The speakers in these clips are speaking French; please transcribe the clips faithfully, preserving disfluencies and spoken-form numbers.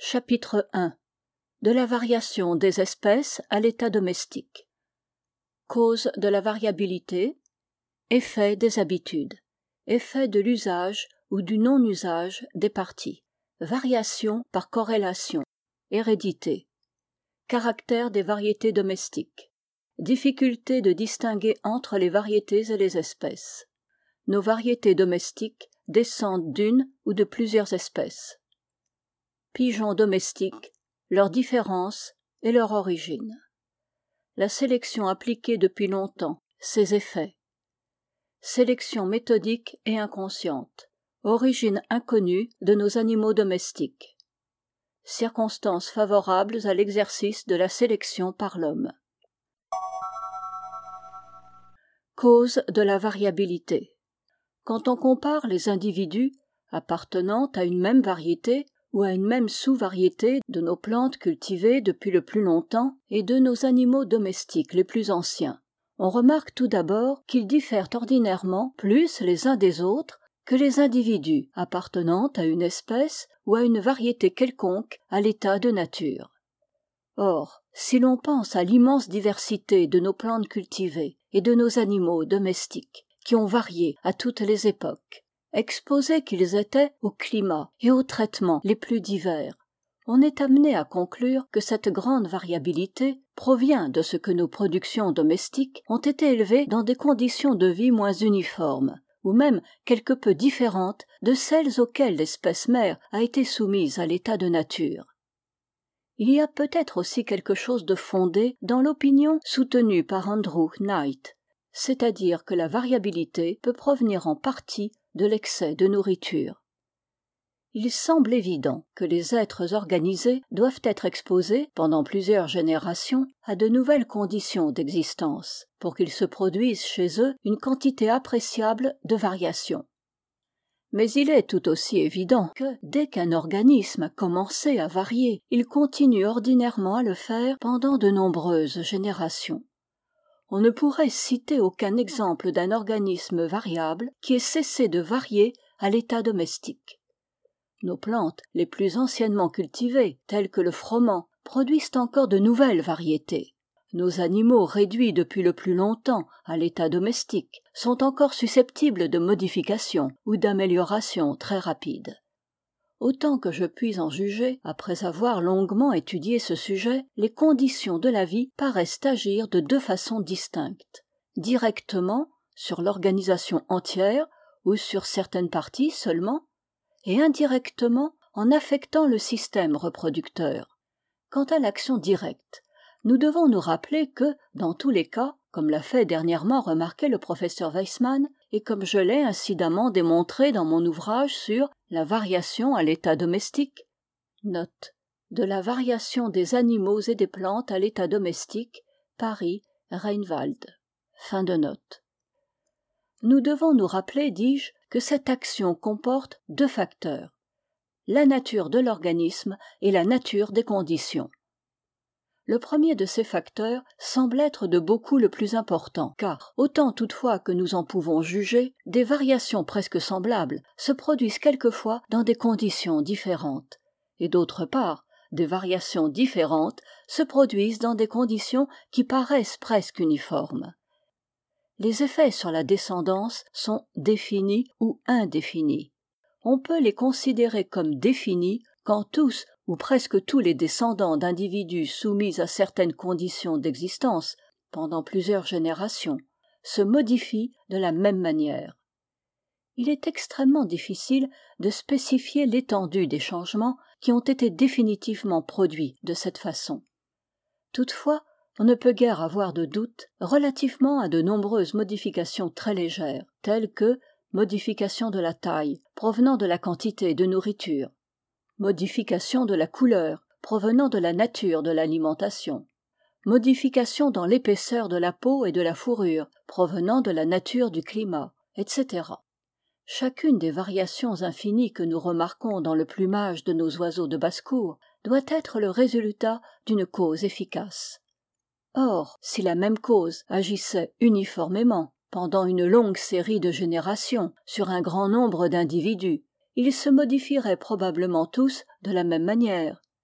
Chapitre un. De la variation des espèces à l'état domestique. Cause de la variabilité. Effet des habitudes. Effet de l'usage ou du non-usage des parties. Variation par corrélation. Hérédité. Caractère des variétés domestiques. Difficulté de distinguer entre les variétés et les espèces. Nos variétés domestiques descendent d'une ou de plusieurs espèces. Pigeons domestiques, leurs différences et leur origine. La sélection appliquée depuis longtemps, ses effets. Sélection méthodique et inconsciente. Origine inconnue de nos animaux domestiques. Circonstances favorables à l'exercice de la sélection par l'homme. Cause de la variabilité. Quand on compare les individus appartenant à une même variété ou à une même sous-variété de nos plantes cultivées depuis le plus longtemps et de nos animaux domestiques les plus anciens, on remarque tout d'abord qu'ils diffèrent ordinairement plus les uns des autres que les individus appartenant à une espèce ou à une variété quelconque à l'état de nature. Or, si l'on pense à l'immense diversité de nos plantes cultivées et de nos animaux domestiques, qui ont varié à toutes les époques, exposés qu'ils étaient aux climats et aux traitements les plus divers, on est amené à conclure que cette grande variabilité provient de ce que nos productions domestiques ont été élevées dans des conditions de vie moins uniformes, ou même quelque peu différentes de celles auxquelles l'espèce mère a été soumise à l'état de nature. Il y a peut-être aussi quelque chose de fondé dans l'opinion soutenue par Andrew Knight, c'est-à-dire que la variabilité peut provenir en partie de l'excès de nourriture. Il semble évident que les êtres organisés doivent être exposés, pendant plusieurs générations, à de nouvelles conditions d'existence, pour qu'il se produise chez eux une quantité appréciable de variations. Mais il est tout aussi évident que, dès qu'un organisme a commencé à varier, il continue ordinairement à le faire pendant de nombreuses générations. On ne pourrait citer aucun exemple d'un organisme variable qui ait cessé de varier à l'état domestique. Nos plantes les plus anciennement cultivées, telles que le froment, produisent encore de nouvelles variétés. Nos animaux réduits depuis le plus longtemps à l'état domestique sont encore susceptibles de modifications ou d'améliorations très rapides. Autant que je puis en juger, après avoir longuement étudié ce sujet, les conditions de la vie paraissent agir de deux façons distinctes. Directement, sur l'organisation entière, ou sur certaines parties seulement, et indirectement, en affectant le système reproducteur. Quant à l'action directe, nous devons nous rappeler que, dans tous les cas, comme l'a fait dernièrement remarquer le professeur Weissmann, et comme je l'ai incidemment démontré dans mon ouvrage sur la variation à l'état domestique, note de la variation des animaux et des plantes à l'état domestique, Paris, Reinwald. Fin de note. Nous devons nous rappeler, dis-je, que cette action comporte deux facteurs, la nature de l'organisme et la nature des conditions. Le premier de ces facteurs semble être de beaucoup le plus important, car, autant toutefois que nous en pouvons juger, des variations presque semblables se produisent quelquefois dans des conditions différentes, et d'autre part, des variations différentes se produisent dans des conditions qui paraissent presque uniformes. Les effets sur la descendance sont définis ou indéfinis. On peut les considérer comme définis quand tous ou presque tous les descendants d'individus soumis à certaines conditions d'existence pendant plusieurs générations se modifient de la même manière. Il est extrêmement difficile de spécifier l'étendue des changements qui ont été définitivement produits de cette façon. Toutefois, on ne peut guère avoir de doute relativement à de nombreuses modifications très légères, telles que modification de la taille provenant de la quantité de nourriture, modification de la couleur provenant de la nature de l'alimentation, modification dans l'épaisseur de la peau et de la fourrure provenant de la nature du climat, et cetera. Chacune des variations infinies que nous remarquons dans le plumage de nos oiseaux de basse-cour doit être le résultat d'une cause efficace. Or, si la même cause agissait uniformément, pendant une longue série de générations, sur un grand nombre d'individus, ils se modifieraient probablement tous de la même manière,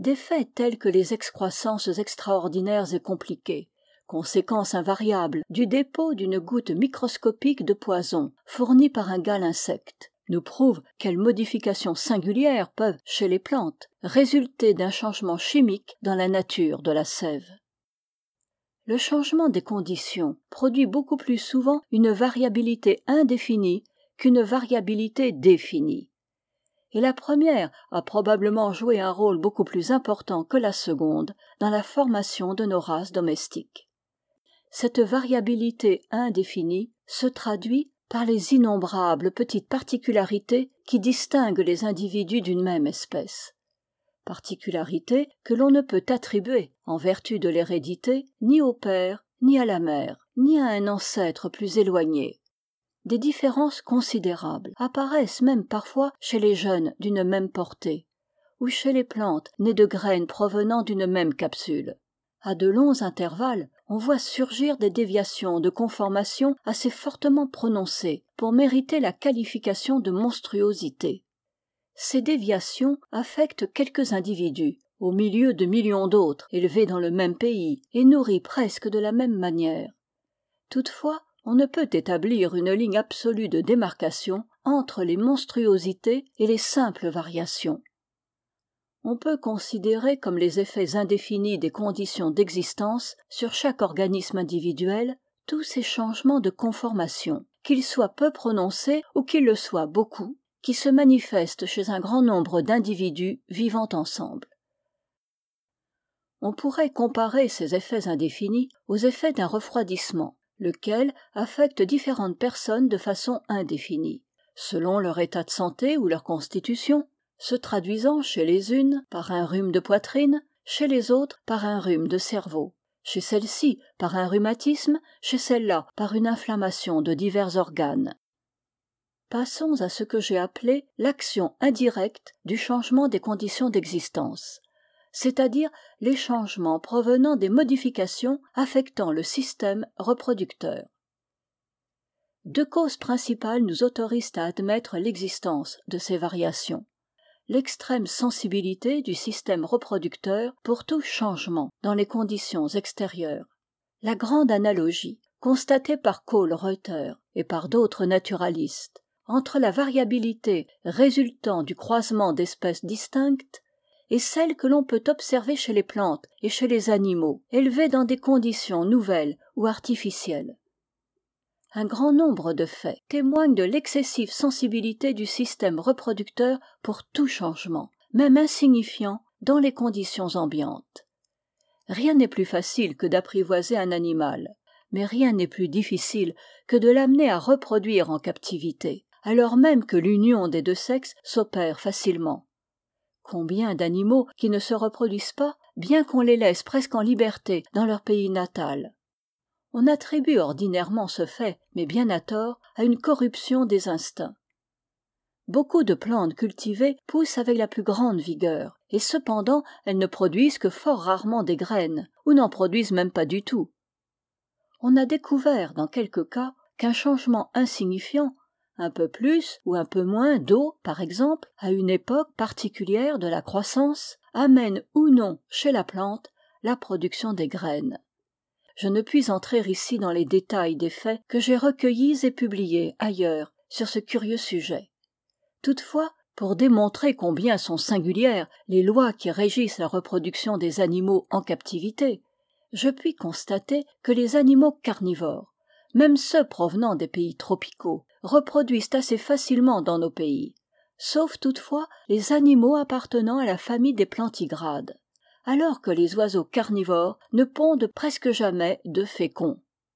des faits tels que les excroissances extraordinaires et compliquées, conséquence invariable du dépôt d'une goutte microscopique de poison fournie par un gale insecte, nous prouvent quelles modifications singulières peuvent, chez les plantes, résulter d'un changement chimique dans la nature de la sève. Le changement des conditions produit beaucoup plus souvent une variabilité indéfinie qu'une variabilité définie. Et la première a probablement joué un rôle beaucoup plus important que la seconde dans la formation de nos races domestiques. Cette variabilité indéfinie se traduit par les innombrables petites particularités qui distinguent les individus d'une même espèce. Particularités que l'on ne peut attribuer, en vertu de l'hérédité, ni au père, ni à la mère, ni à un ancêtre plus éloigné. Des différences considérables apparaissent même parfois chez les jeunes d'une même portée, ou chez les plantes nées de graines provenant d'une même capsule. À de longs intervalles, on voit surgir des déviations de conformation assez fortement prononcées pour mériter la qualification de monstruosité. Ces déviations affectent quelques individus, au milieu de millions d'autres élevés dans le même pays et nourris presque de la même manière. Toutefois, on ne peut établir une ligne absolue de démarcation entre les monstruosités et les simples variations. On peut considérer comme les effets indéfinis des conditions d'existence sur chaque organisme individuel tous ces changements de conformation, qu'ils soient peu prononcés ou qu'ils le soient beaucoup, qui se manifestent chez un grand nombre d'individus vivant ensemble. On pourrait comparer ces effets indéfinis aux effets d'un refroidissement, lequel affecte différentes personnes de façon indéfinie, selon leur état de santé ou leur constitution, se traduisant chez les unes par un rhume de poitrine, chez les autres par un rhume de cerveau, chez celles-ci par un rhumatisme, chez celles-là par une inflammation de divers organes. Passons à ce que j'ai appelé l'action indirecte du changement des conditions d'existence, c'est-à-dire les changements provenant des modifications affectant le système reproducteur. Deux causes principales nous autorisent à admettre l'existence de ces variations. L'extrême sensibilité du système reproducteur pour tout changement dans les conditions extérieures. La grande analogie, constatée par Cole-Reuter et par d'autres naturalistes, entre la variabilité résultant du croisement d'espèces distinctes et celle que l'on peut observer chez les plantes et chez les animaux, élevés dans des conditions nouvelles ou artificielles. Un grand nombre de faits témoignent de l'excessive sensibilité du système reproducteur pour tout changement, même insignifiant, dans les conditions ambiantes. Rien n'est plus facile que d'apprivoiser un animal, mais rien n'est plus difficile que de l'amener à reproduire en captivité, alors même que l'union des deux sexes s'opère facilement. Combien d'animaux qui ne se reproduisent pas, bien qu'on les laisse presque en liberté dans leur pays natal? On attribue ordinairement ce fait, mais bien à tort, à une corruption des instincts. Beaucoup de plantes cultivées poussent avec la plus grande vigueur, et cependant elles ne produisent que fort rarement des graines, ou n'en produisent même pas du tout. On a découvert dans quelques cas qu'un changement insignifiant, un peu plus ou un peu moins d'eau, par exemple, à une époque particulière de la croissance, amène ou non chez la plante la production des graines. Je ne puis entrer ici dans les détails des faits que j'ai recueillis et publiés ailleurs sur ce curieux sujet. Toutefois, pour démontrer combien sont singulières les lois qui régissent la reproduction des animaux en captivité, je puis constater que les animaux carnivores, même ceux provenant des pays tropicaux, reproduisent assez facilement dans nos pays, sauf toutefois les animaux appartenant à la famille des plantigrades, alors que les oiseaux carnivores ne pondent presque jamais d'œufs féconds.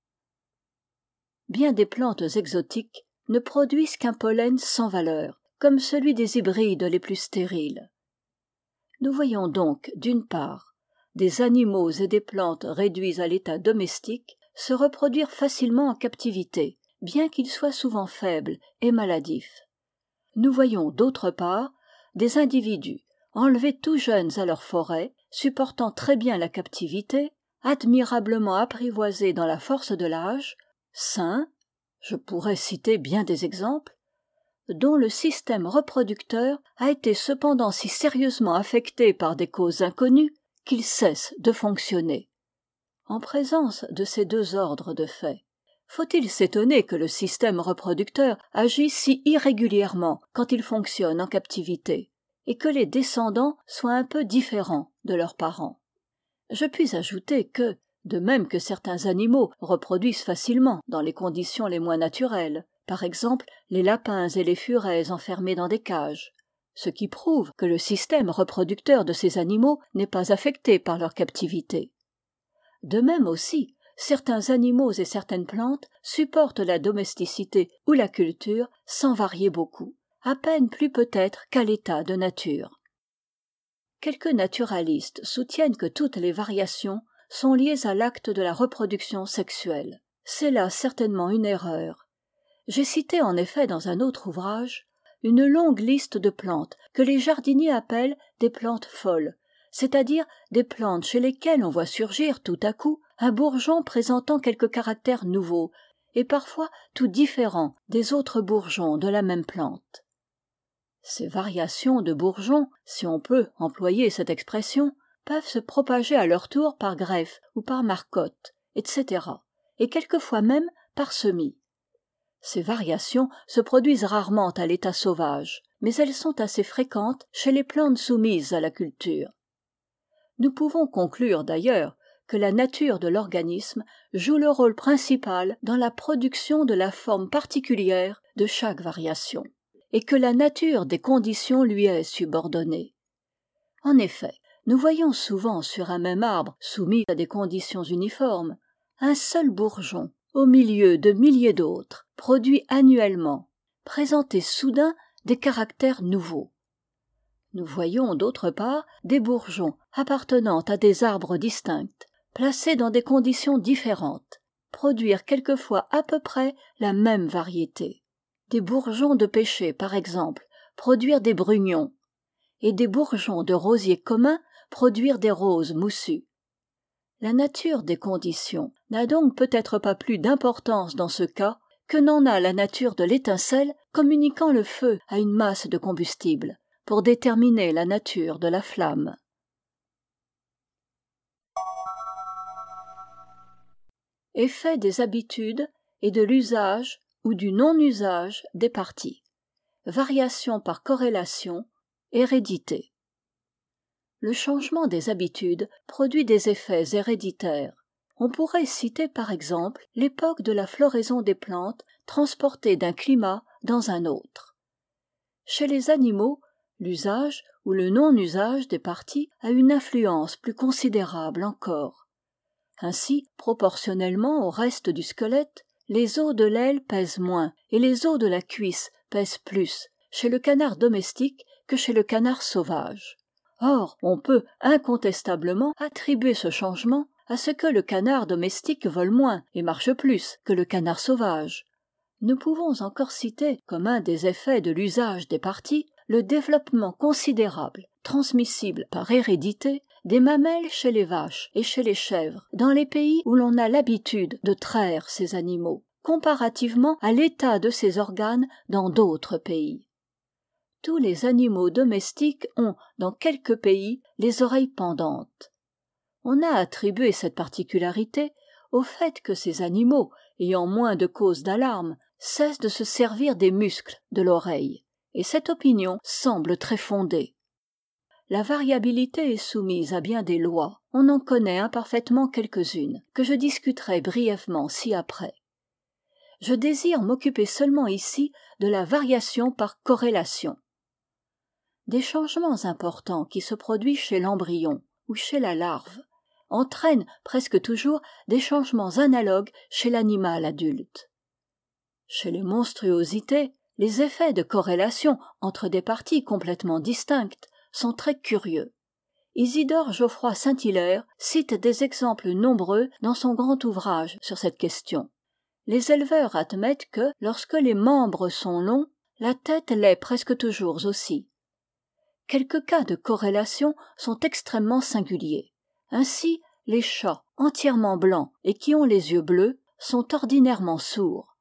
Bien des plantes exotiques ne produisent qu'un pollen sans valeur, comme celui des hybrides les plus stériles. Nous voyons donc, d'une part, des animaux et des plantes réduits à l'état domestique se reproduire facilement en captivité, bien qu'ils soient souvent faibles et maladifs. Nous voyons, d'autre part, des individus enlevés tout jeunes à leur forêt, supportant très bien la captivité, admirablement apprivoisés dans la force de l'âge, sains, je pourrais citer bien des exemples, dont le système reproducteur a été cependant si sérieusement affecté par des causes inconnues qu'il cesse de fonctionner. En présence de ces deux ordres de faits, faut-il s'étonner que le système reproducteur agisse si irrégulièrement quand il fonctionne en captivité, et que les descendants soient un peu différents de leurs parents? Je puis ajouter que, de même que certains animaux reproduisent facilement dans les conditions les moins naturelles, par exemple les lapins et les furets enfermés dans des cages, ce qui prouve que le système reproducteur de ces animaux n'est pas affecté par leur captivité. De même aussi, certains animaux et certaines plantes supportent la domesticité ou la culture sans varier beaucoup, à peine plus peut-être qu'à l'état de nature. Quelques naturalistes soutiennent que toutes les variations sont liées à l'acte de la reproduction sexuelle. C'est là certainement une erreur. J'ai cité en effet dans un autre ouvrage une longue liste de plantes que les jardiniers appellent des plantes folles, c'est-à-dire des plantes chez lesquelles on voit surgir tout à coup un bourgeon présentant quelques caractères nouveaux et parfois tout différents des autres bourgeons de la même plante. Ces variations de bourgeons, si on peut employer cette expression, peuvent se propager à leur tour par greffe ou par marcotte, et cetera, et quelquefois même par semis. Ces variations se produisent rarement à l'état sauvage, mais elles sont assez fréquentes chez les plantes soumises à la culture. Nous pouvons conclure d'ailleurs que la nature de l'organisme joue le rôle principal dans la production de la forme particulière de chaque variation, et que la nature des conditions lui est subordonnée. En effet, nous voyons souvent sur un même arbre soumis à des conditions uniformes, un seul bourgeon, au milieu de milliers d'autres, produit annuellement, présenter soudain des caractères nouveaux. Nous voyons d'autre part des bourgeons appartenant à des arbres distincts, placés dans des conditions différentes, produire quelquefois à peu près la même variété. Des bourgeons de pêcher, par exemple, produire des brugnons, et des bourgeons de rosiers communs produire des roses moussues. La nature des conditions n'a donc peut-être pas plus d'importance dans ce cas que n'en a la nature de l'étincelle communiquant le feu à une masse de combustible, pour déterminer la nature de la flamme. Effet des habitudes et de l'usage ou du non-usage des parties. Variation par corrélation, hérédité. Le changement des habitudes produit des effets héréditaires. On pourrait citer par exemple l'époque de la floraison des plantes transportées d'un climat dans un autre. Chez les animaux, l'usage ou le non-usage des parties a une influence plus considérable encore. Ainsi, proportionnellement au reste du squelette, les os de l'aile pèsent moins et les os de la cuisse pèsent plus chez le canard domestique que chez le canard sauvage. Or, on peut incontestablement attribuer ce changement à ce que le canard domestique vole moins et marche plus que le canard sauvage. Nous pouvons encore citer comme un des effets de l'usage des parties le développement considérable, transmissible par hérédité, des mamelles chez les vaches et chez les chèvres, dans les pays où l'on a l'habitude de traire ces animaux, comparativement à l'état de ces organes dans d'autres pays. Tous les animaux domestiques ont, dans quelques pays, les oreilles pendantes. On a attribué cette particularité au fait que ces animaux, ayant moins de cause d'alarme, cessent de se servir des muscles de l'oreille, et cette opinion semble très fondée. La variabilité est soumise à bien des lois. On en connaît imparfaitement quelques-unes, que je discuterai brièvement ci-après. Je désire m'occuper seulement ici de la variation par corrélation. Des changements importants qui se produisent chez l'embryon ou chez la larve entraînent presque toujours des changements analogues chez l'animal adulte. Chez les monstruosités, les effets de corrélation entre des parties complètement distinctes sont très curieux. Isidore Geoffroy Saint-Hilaire cite des exemples nombreux dans son grand ouvrage sur cette question. Les éleveurs admettent que, lorsque les membres sont longs, la tête l'est presque toujours aussi. Quelques cas de corrélation sont extrêmement singuliers. Ainsi, les chats entièrement blancs et qui ont les yeux bleus sont ordinairement sourds.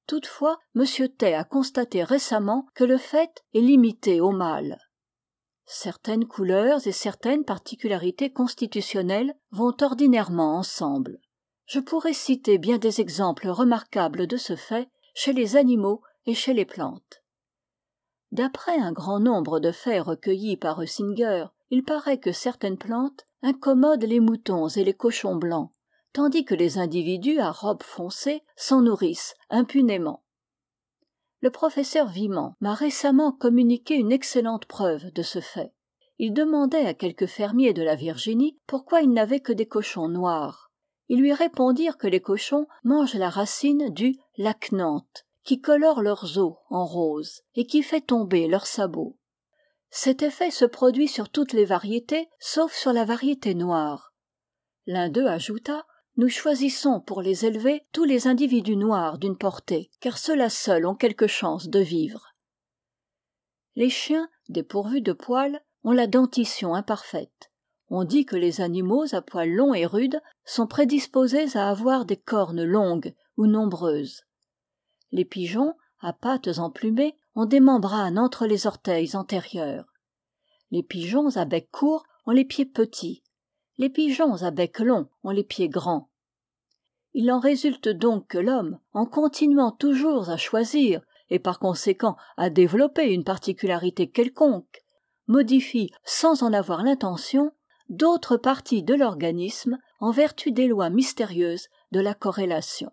Toutefois, M. Tay a constaté récemment que le fait est limité au mâle. Certaines couleurs et certaines particularités constitutionnelles vont ordinairement ensemble. Je pourrais citer bien des exemples remarquables de ce fait chez les animaux et chez les plantes. D'après un grand nombre de faits recueillis par Heusinger, il paraît que certaines plantes incommodent les moutons et les cochons blancs, tandis que les individus à robe foncée s'en nourrissent impunément. Le professeur Viment m'a récemment communiqué une excellente preuve de ce fait. Il demandait à quelques fermiers de la Virginie pourquoi ils n'avaient que des cochons noirs. Ils lui répondirent que les cochons mangent la racine du lacnanthe, qui colore leurs os en rose et qui fait tomber leurs sabots. Cet effet se produit sur toutes les variétés, sauf sur la variété noire. L'un d'eux ajouta: nous choisissons pour les élever tous les individus noirs d'une portée, car ceux-là seuls ont quelque chance de vivre. Les chiens, dépourvus de poils, ont la dentition imparfaite. On dit que les animaux à poils longs et rudes sont prédisposés à avoir des cornes longues ou nombreuses. Les pigeons, à pattes emplumées, ont des membranes entre les orteils antérieurs. Les pigeons à bec court ont les pieds petits. Les pigeons à bec long ont les pieds grands. Il en résulte donc que l'homme, en continuant toujours à choisir, et par conséquent à développer une particularité quelconque, modifie, sans en avoir l'intention, d'autres parties de l'organisme en vertu des lois mystérieuses de la corrélation.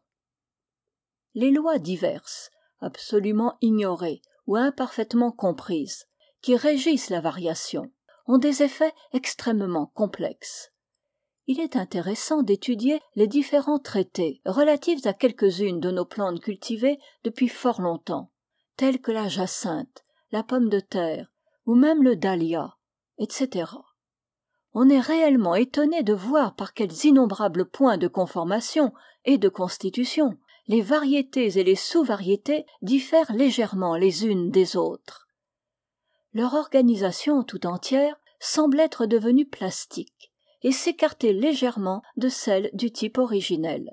Les lois diverses, absolument ignorées ou imparfaitement comprises, qui régissent la variation, ont des effets extrêmement complexes. Il est intéressant d'étudier les différents traités relatifs à quelques-unes de nos plantes cultivées depuis fort longtemps, telles que la jacinthe, la pomme de terre, ou même le dahlia, et cetera. On est réellement étonné de voir par quels innombrables points de conformation et de constitution les variétés et les sous-variétés diffèrent légèrement les unes des autres. Leur organisation tout entière semble être devenue plastique et s'écarter légèrement de celle du type originel.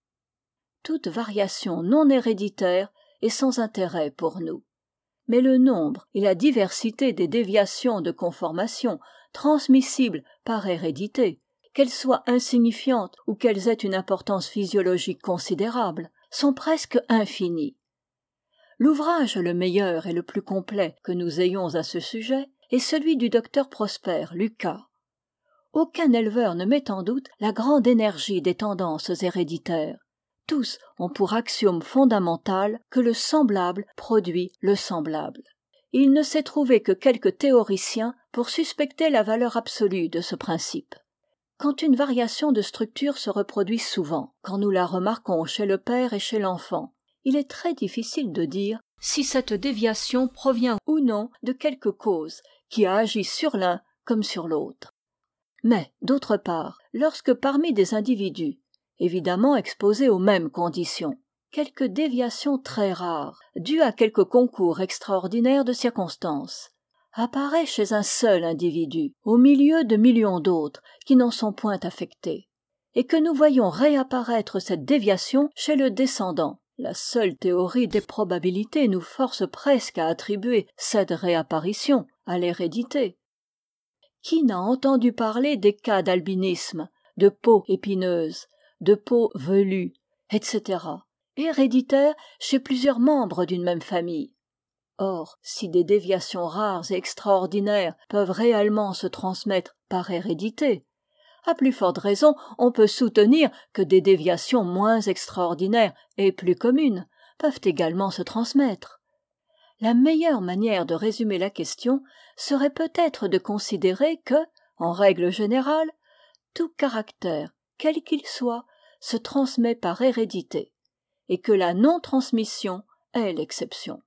Toute variation non héréditaire est sans intérêt pour nous. Mais le nombre et la diversité des déviations de conformation transmissibles par hérédité, qu'elles soient insignifiantes ou qu'elles aient une importance physiologique considérable, sont presque infinies. L'ouvrage le meilleur et le plus complet que nous ayons à ce sujet est celui du docteur Prosper Lucas. Aucun éleveur ne met en doute la grande énergie des tendances héréditaires. Tous ont pour axiome fondamental que le semblable produit le semblable. Et il ne s'est trouvé que quelques théoriciens pour suspecter la valeur absolue de ce principe. Quand une variation de structure se reproduit souvent, quand nous la remarquons chez le père et chez l'enfant, il est très difficile de dire si cette déviation provient ou non de quelque cause qui a agi sur l'un comme sur l'autre. Mais, d'autre part, lorsque parmi des individus, évidemment exposés aux mêmes conditions, quelque déviation très rare, due à quelque concours extraordinaire de circonstances, apparaît chez un seul individu, au milieu de millions d'autres qui n'en sont point affectés, et que nous voyons réapparaître cette déviation chez le descendant, la seule théorie des probabilités nous force presque à attribuer cette réapparition à l'hérédité. Qui n'a entendu parler des cas d'albinisme, de peau épineuse, de peau velue, et cetera, héréditaires chez plusieurs membres d'une même famille? Or, si des déviations rares et extraordinaires peuvent réellement se transmettre par hérédité, à plus forte raison on peut soutenir que des déviations moins extraordinaires et plus communes peuvent également se transmettre. La meilleure manière de résumer la question serait peut-être de considérer que, en règle générale, tout caractère, quel qu'il soit, se transmet par hérédité, et que la non-transmission est l'exception.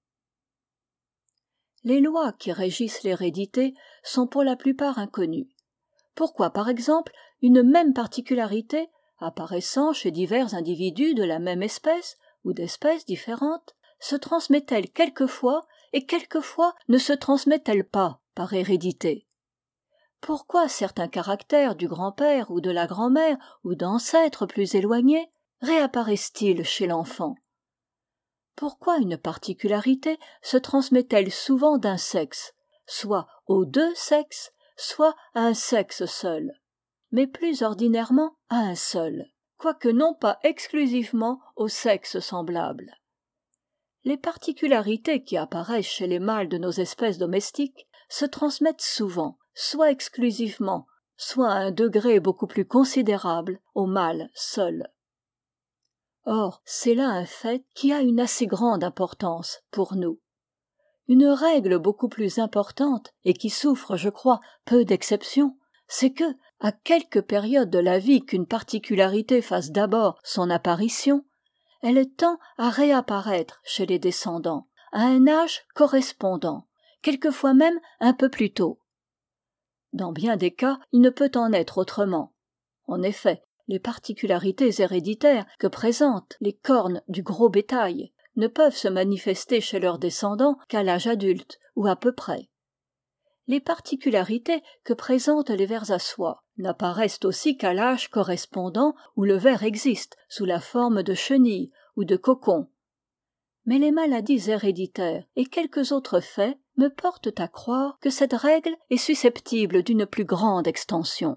Les lois qui régissent l'hérédité sont pour la plupart inconnues. Pourquoi, par exemple, une même particularité, apparaissant chez divers individus de la même espèce ou d'espèces différentes, se transmet-elle quelquefois et quelquefois ne se transmet-elle pas par hérédité? Pourquoi certains caractères du grand-père ou de la grand-mère ou d'ancêtres plus éloignés réapparaissent-ils chez l'enfant? Pourquoi une particularité se transmet-elle souvent d'un sexe, soit aux deux sexes, soit à un sexe seul, mais plus ordinairement à un seul, quoique non pas exclusivement aux sexes semblables? Les particularités qui apparaissent chez les mâles de nos espèces domestiques se transmettent souvent, soit exclusivement, soit à un degré beaucoup plus considérable, au mâle seul. Or, c'est là un fait qui a une assez grande importance pour nous. Une règle beaucoup plus importante, et qui souffre, je crois, peu d'exceptions, c'est que, à quelque période de la vie qu'une particularité fasse d'abord son apparition, elle tend à réapparaître chez les descendants, à un âge correspondant, quelquefois même un peu plus tôt. Dans bien des cas, il ne peut en être autrement. En effet, les particularités héréditaires que présentent les cornes du gros bétail ne peuvent se manifester chez leurs descendants qu'à l'âge adulte, ou à peu près. Les particularités que présentent les vers à soie n'apparaissent aussi qu'à l'âge correspondant où le ver existe sous la forme de chenille ou de cocon. Mais les maladies héréditaires et quelques autres faits me portent à croire que cette règle est susceptible d'une plus grande extension.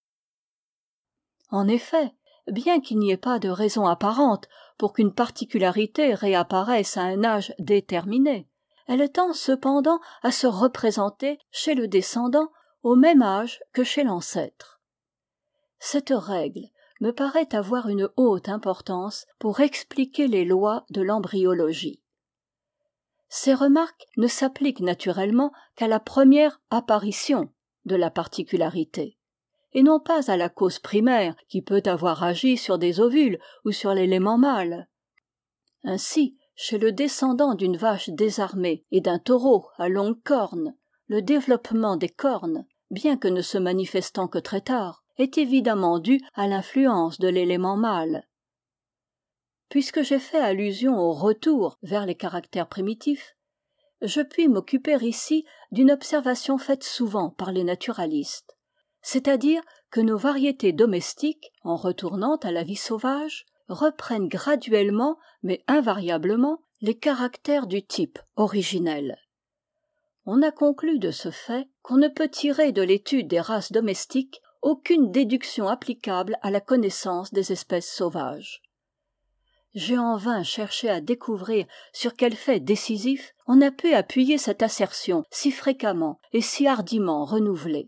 En effet, bien qu'il n'y ait pas de raison apparente pour qu'une particularité réapparaisse à un âge déterminé, elle tend cependant à se représenter chez le descendant au même âge que chez l'ancêtre. Cette règle me paraît avoir une haute importance pour expliquer les lois de l'embryologie. Ces remarques ne s'appliquent naturellement qu'à la première apparition de la particularité, et non pas à la cause primaire qui peut avoir agi sur des ovules ou sur l'élément mâle. Ainsi, chez le descendant d'une vache désarmée et d'un taureau à longues cornes, le développement des cornes, bien que ne se manifestant que très tard, est évidemment dû à l'influence de l'élément mâle. Puisque j'ai fait allusion au retour vers les caractères primitifs, je puis m'occuper ici d'une observation faite souvent par les naturalistes, c'est-à-dire que nos variétés domestiques, en retournant à la vie sauvage, reprennent graduellement, mais invariablement, les caractères du type originel. On a conclu de ce fait qu'on ne peut tirer de l'étude des races domestiques aucune déduction applicable à la connaissance des espèces sauvages. J'ai en vain cherché à découvrir sur quel fait décisif on a pu appuyer cette assertion si fréquemment et si hardiment renouvelée.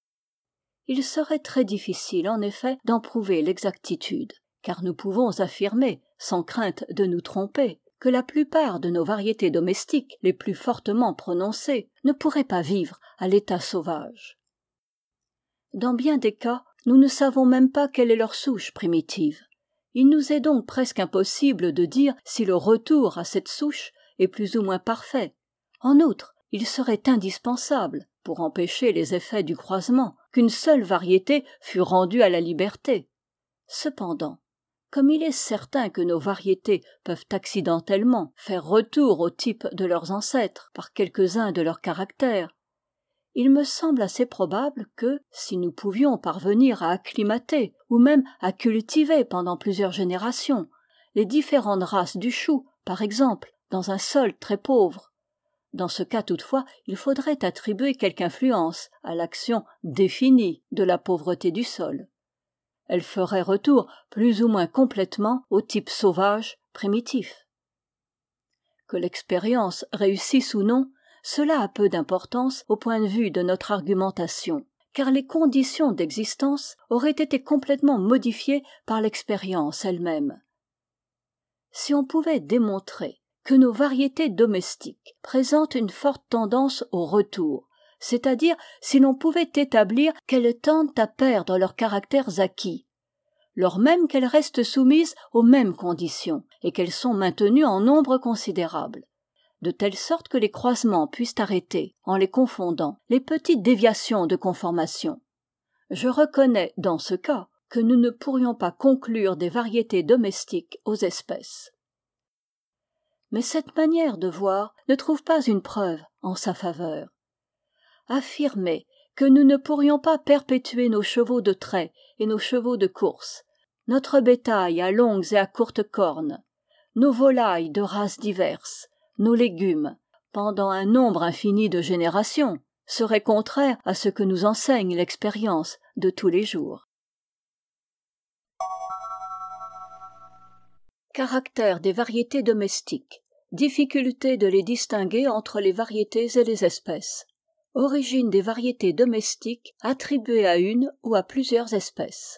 Il serait très difficile, en effet, d'en prouver l'exactitude, car nous pouvons affirmer, sans crainte de nous tromper, que la plupart de nos variétés domestiques les plus fortement prononcées ne pourraient pas vivre à l'état sauvage. Dans bien des cas, nous ne savons même pas quelle est leur souche primitive. Il nous est donc presque impossible de dire si le retour à cette souche est plus ou moins parfait. En outre, il serait indispensable, pour empêcher les effets du croisement, qu'une seule variété fût rendue à la liberté. Cependant, comme il est certain que nos variétés peuvent accidentellement faire retour au type de leurs ancêtres par quelques-uns de leurs caractères, il me semble assez probable que, si nous pouvions parvenir à acclimater ou même à cultiver pendant plusieurs générations les différentes races du chou, par exemple, dans un sol très pauvre, dans ce cas toutefois il faudrait attribuer quelque influence à l'action définie de la pauvreté du sol. Elle ferait retour plus ou moins complètement au type sauvage primitif. Que l'expérience réussisse ou non, cela a peu d'importance au point de vue de notre argumentation, car les conditions d'existence auraient été complètement modifiées par l'expérience elle-même. Si on pouvait démontrer que nos variétés domestiques présentent une forte tendance au retour, c'est-à-dire si l'on pouvait établir qu'elles tendent à perdre leurs caractères acquis, lors même qu'elles restent soumises aux mêmes conditions et qu'elles sont maintenues en nombre considérable, de telle sorte que les croisements puissent arrêter, en les confondant, les petites déviations de conformation. Je reconnais, dans ce cas, que nous ne pourrions pas conclure des variétés domestiques aux espèces. Mais cette manière de voir ne trouve pas une preuve en sa faveur. Affirmer que nous ne pourrions pas perpétuer nos chevaux de trait et nos chevaux de course, notre bétail à longues et à courtes cornes, nos volailles de races diverses, nos légumes, pendant un nombre infini de générations, serait contraire à ce que nous enseigne l'expérience de tous les jours. Caractère des variétés domestiques. Difficulté de les distinguer entre les variétés et les espèces. Origine des variétés domestiques attribuées à une ou à plusieurs espèces.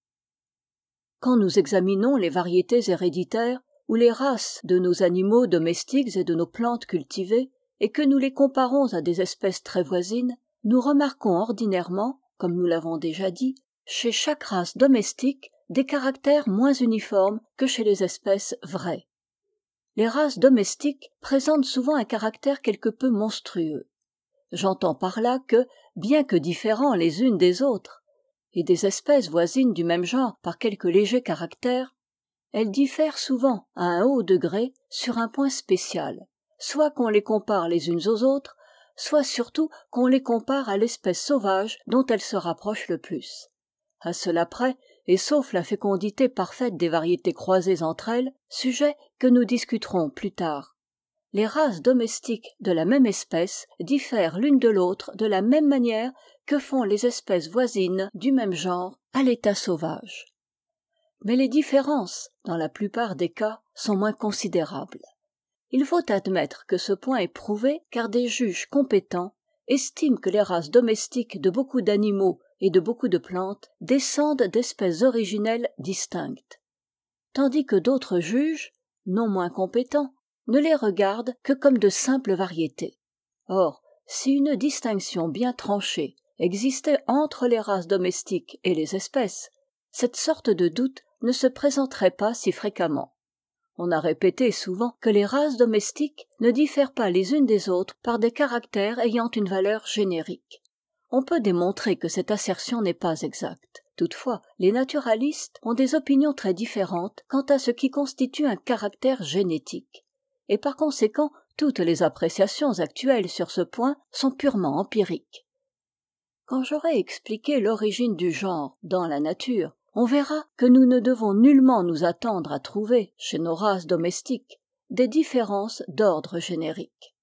Quand nous examinons les variétés héréditaires ou les races de nos animaux domestiques et de nos plantes cultivées, et que nous les comparons à des espèces très voisines, nous remarquons ordinairement, comme nous l'avons déjà dit, chez chaque race domestique des caractères moins uniformes que chez les espèces vraies. Les races domestiques présentent souvent un caractère quelque peu monstrueux. J'entends par là que, bien que différents les unes des autres, et des espèces voisines du même genre par quelques légers caractères, elles diffèrent souvent à un haut degré sur un point spécial, soit qu'on les compare les unes aux autres, soit surtout qu'on les compare à l'espèce sauvage dont elles se rapprochent le plus. À cela près, et sauf la fécondité parfaite des variétés croisées entre elles, sujet que nous discuterons plus tard. Les races domestiques de la même espèce diffèrent l'une de l'autre de la même manière que font les espèces voisines du même genre à l'état sauvage. Mais les différences, dans la plupart des cas, sont moins considérables. Il faut admettre que ce point est prouvé car des juges compétents estiment que les races domestiques de beaucoup d'animaux et de beaucoup de plantes descendent d'espèces originelles distinctes, tandis que d'autres juges, non moins compétents, ne les regardent que comme de simples variétés. Or, si une distinction bien tranchée existait entre les races domestiques et les espèces, cette sorte de doute ne se présenterait pas si fréquemment. On a répété souvent que les races domestiques ne diffèrent pas les unes des autres par des caractères ayant une valeur générique. On peut démontrer que cette assertion n'est pas exacte. Toutefois, les naturalistes ont des opinions très différentes quant à ce qui constitue un caractère génétique. Et par conséquent, toutes les appréciations actuelles sur ce point sont purement empiriques. Quand j'aurai expliqué l'origine du genre dans la nature, on verra que nous ne devons nullement nous attendre à trouver, chez nos races domestiques, des différences d'ordre générique.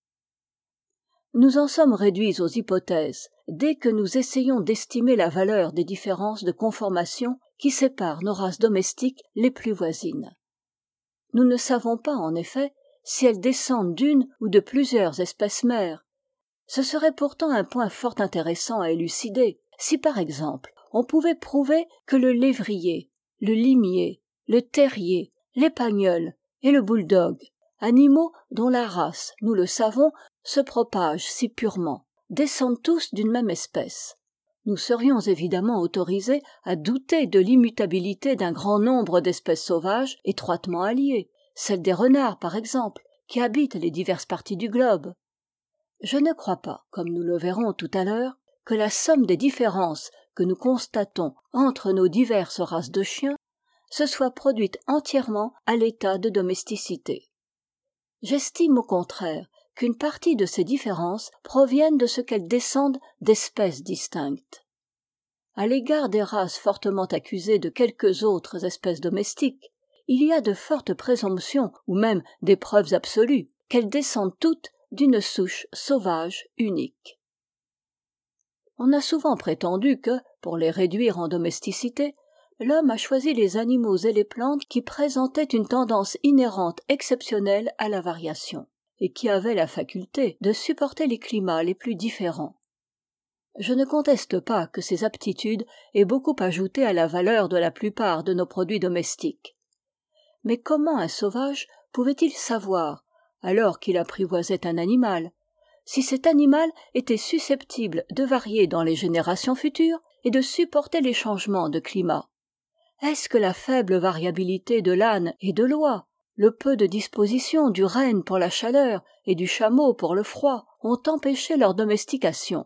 Nous en sommes réduits aux hypothèses dès que nous essayons d'estimer la valeur des différences de conformation qui séparent nos races domestiques les plus voisines. Nous ne savons pas, en effet, si elles descendent d'une ou de plusieurs espèces mères. Ce serait pourtant un point fort intéressant à élucider, si par exemple on pouvait prouver que le lévrier, le limier, le terrier, l'épagnole et le bouledogue, animaux dont la race, nous le savons, se propage si purement, descendent tous d'une même espèce. Nous serions évidemment autorisés à douter de l'immutabilité d'un grand nombre d'espèces sauvages étroitement alliées, celles des renards par exemple, qui habitent les diverses parties du globe. Je ne crois pas, comme nous le verrons tout à l'heure, que la somme des différences que nous constatons entre nos diverses races de chiens se soit produite entièrement à l'état de domesticité. J'estime au contraire qu'une partie de ces différences proviennent de ce qu'elles descendent d'espèces distinctes. À l'égard des races fortement accusées de quelques autres espèces domestiques, il y a de fortes présomptions, ou même des preuves absolues, qu'elles descendent toutes d'une souche sauvage unique. On a souvent prétendu que, pour les réduire en domesticité, l'homme a choisi les animaux et les plantes qui présentaient une tendance inhérente exceptionnelle à la variation, et qui avaient la faculté de supporter les climats les plus différents. Je ne conteste pas que ces aptitudes aient beaucoup ajouté à la valeur de la plupart de nos produits domestiques. Mais comment un sauvage pouvait-il savoir, alors qu'il apprivoisait un animal, si cet animal était susceptible de varier dans les générations futures et de supporter les changements de climat? Est-ce que la faible variabilité de l'âne et de l'oie, le peu de disposition du renne pour la chaleur et du chameau pour le froid ont empêché leur domestication?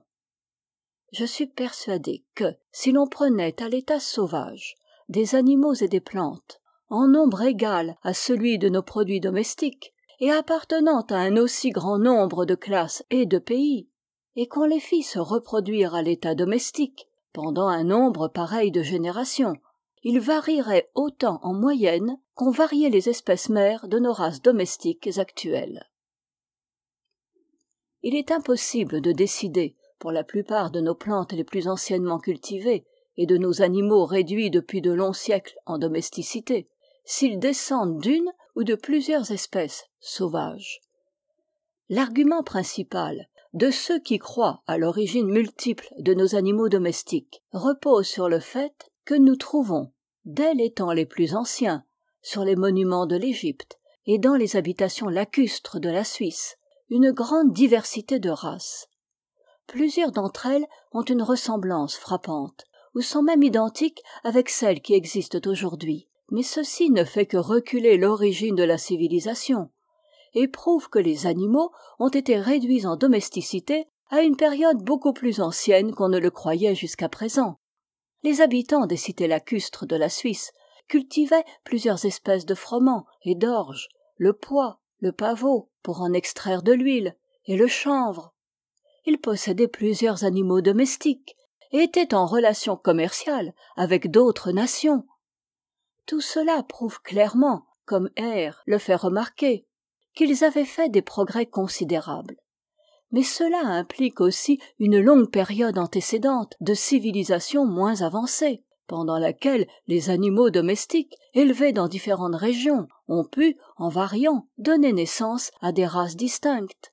Je suis persuadé que, si l'on prenait à l'état sauvage des animaux et des plantes, en nombre égal à celui de nos produits domestiques, et appartenant à un aussi grand nombre de classes et de pays, et qu'on les fit se reproduire à l'état domestique pendant un nombre pareil de générations, il varierait autant en moyenne qu'ont varié les espèces mères de nos races domestiques actuelles. Il est impossible de décider, pour la plupart de nos plantes les plus anciennement cultivées, et de nos animaux réduits depuis de longs siècles en domesticité, s'ils descendent d'une ou de plusieurs espèces sauvages. L'argument principal de ceux qui croient à l'origine multiple de nos animaux domestiques repose sur le fait que nous trouvons, dès les temps les plus anciens, sur les monuments de l'Égypte et dans les habitations lacustres de la Suisse, une grande diversité de races. Plusieurs d'entre elles ont une ressemblance frappante, ou sont même identiques avec celles qui existent aujourd'hui. Mais ceci ne fait que reculer l'origine de la civilisation, et prouve que les animaux ont été réduits en domesticité à une période beaucoup plus ancienne qu'on ne le croyait jusqu'à présent. Les habitants des cités lacustres de la Suisse cultivaient plusieurs espèces de froment et d'orge, le pois, le pavot, pour en extraire de l'huile, et le chanvre. Ils possédaient plusieurs animaux domestiques et étaient en relation commerciale avec d'autres nations. Tout cela prouve clairement, comme Hare le fait remarquer, qu'ils avaient fait des progrès considérables. Mais cela implique aussi une longue période antécédente de civilisation moins avancée, pendant laquelle les animaux domestiques, élevés dans différentes régions, ont pu, en variant, donner naissance à des races distinctes.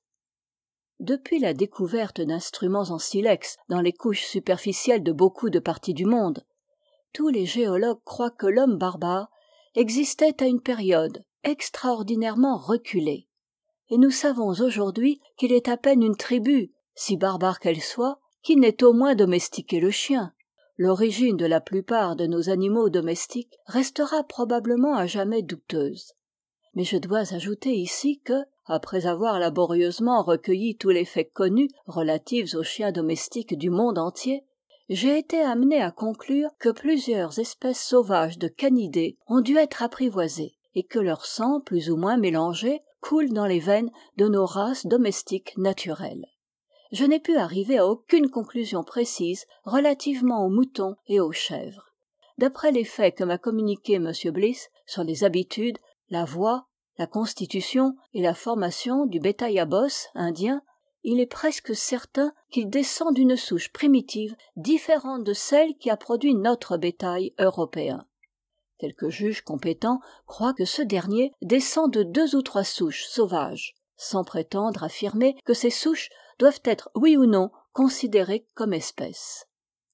Depuis la découverte d'instruments en silex dans les couches superficielles de beaucoup de parties du monde, tous les géologues croient que l'homme barbare existait à une période extraordinairement reculée. Et nous savons aujourd'hui qu'il est à peine une tribu, si barbare qu'elle soit, qui n'ait au moins domestiqué le chien. L'origine de la plupart de nos animaux domestiques restera probablement à jamais douteuse. Mais je dois ajouter ici que, après avoir laborieusement recueilli tous les faits connus relatifs aux chiens domestiques du monde entier, j'ai été amené à conclure que plusieurs espèces sauvages de canidés ont dû être apprivoisées, et que leur sang, plus ou moins mélangé, coule dans les veines de nos races domestiques naturelles. Je n'ai pu arriver à aucune conclusion précise relativement aux moutons et aux chèvres. D'après les faits que m'a communiqués M. Bliss sur les habitudes, la voix, la constitution et la formation du bétail à bosse indien, il est presque certain qu'il descend d'une souche primitive différente de celle qui a produit notre bétail européen. Quelques juges compétents croient que ce dernier descend de deux ou trois souches sauvages, sans prétendre affirmer que ces souches doivent être oui ou non considérées comme espèces.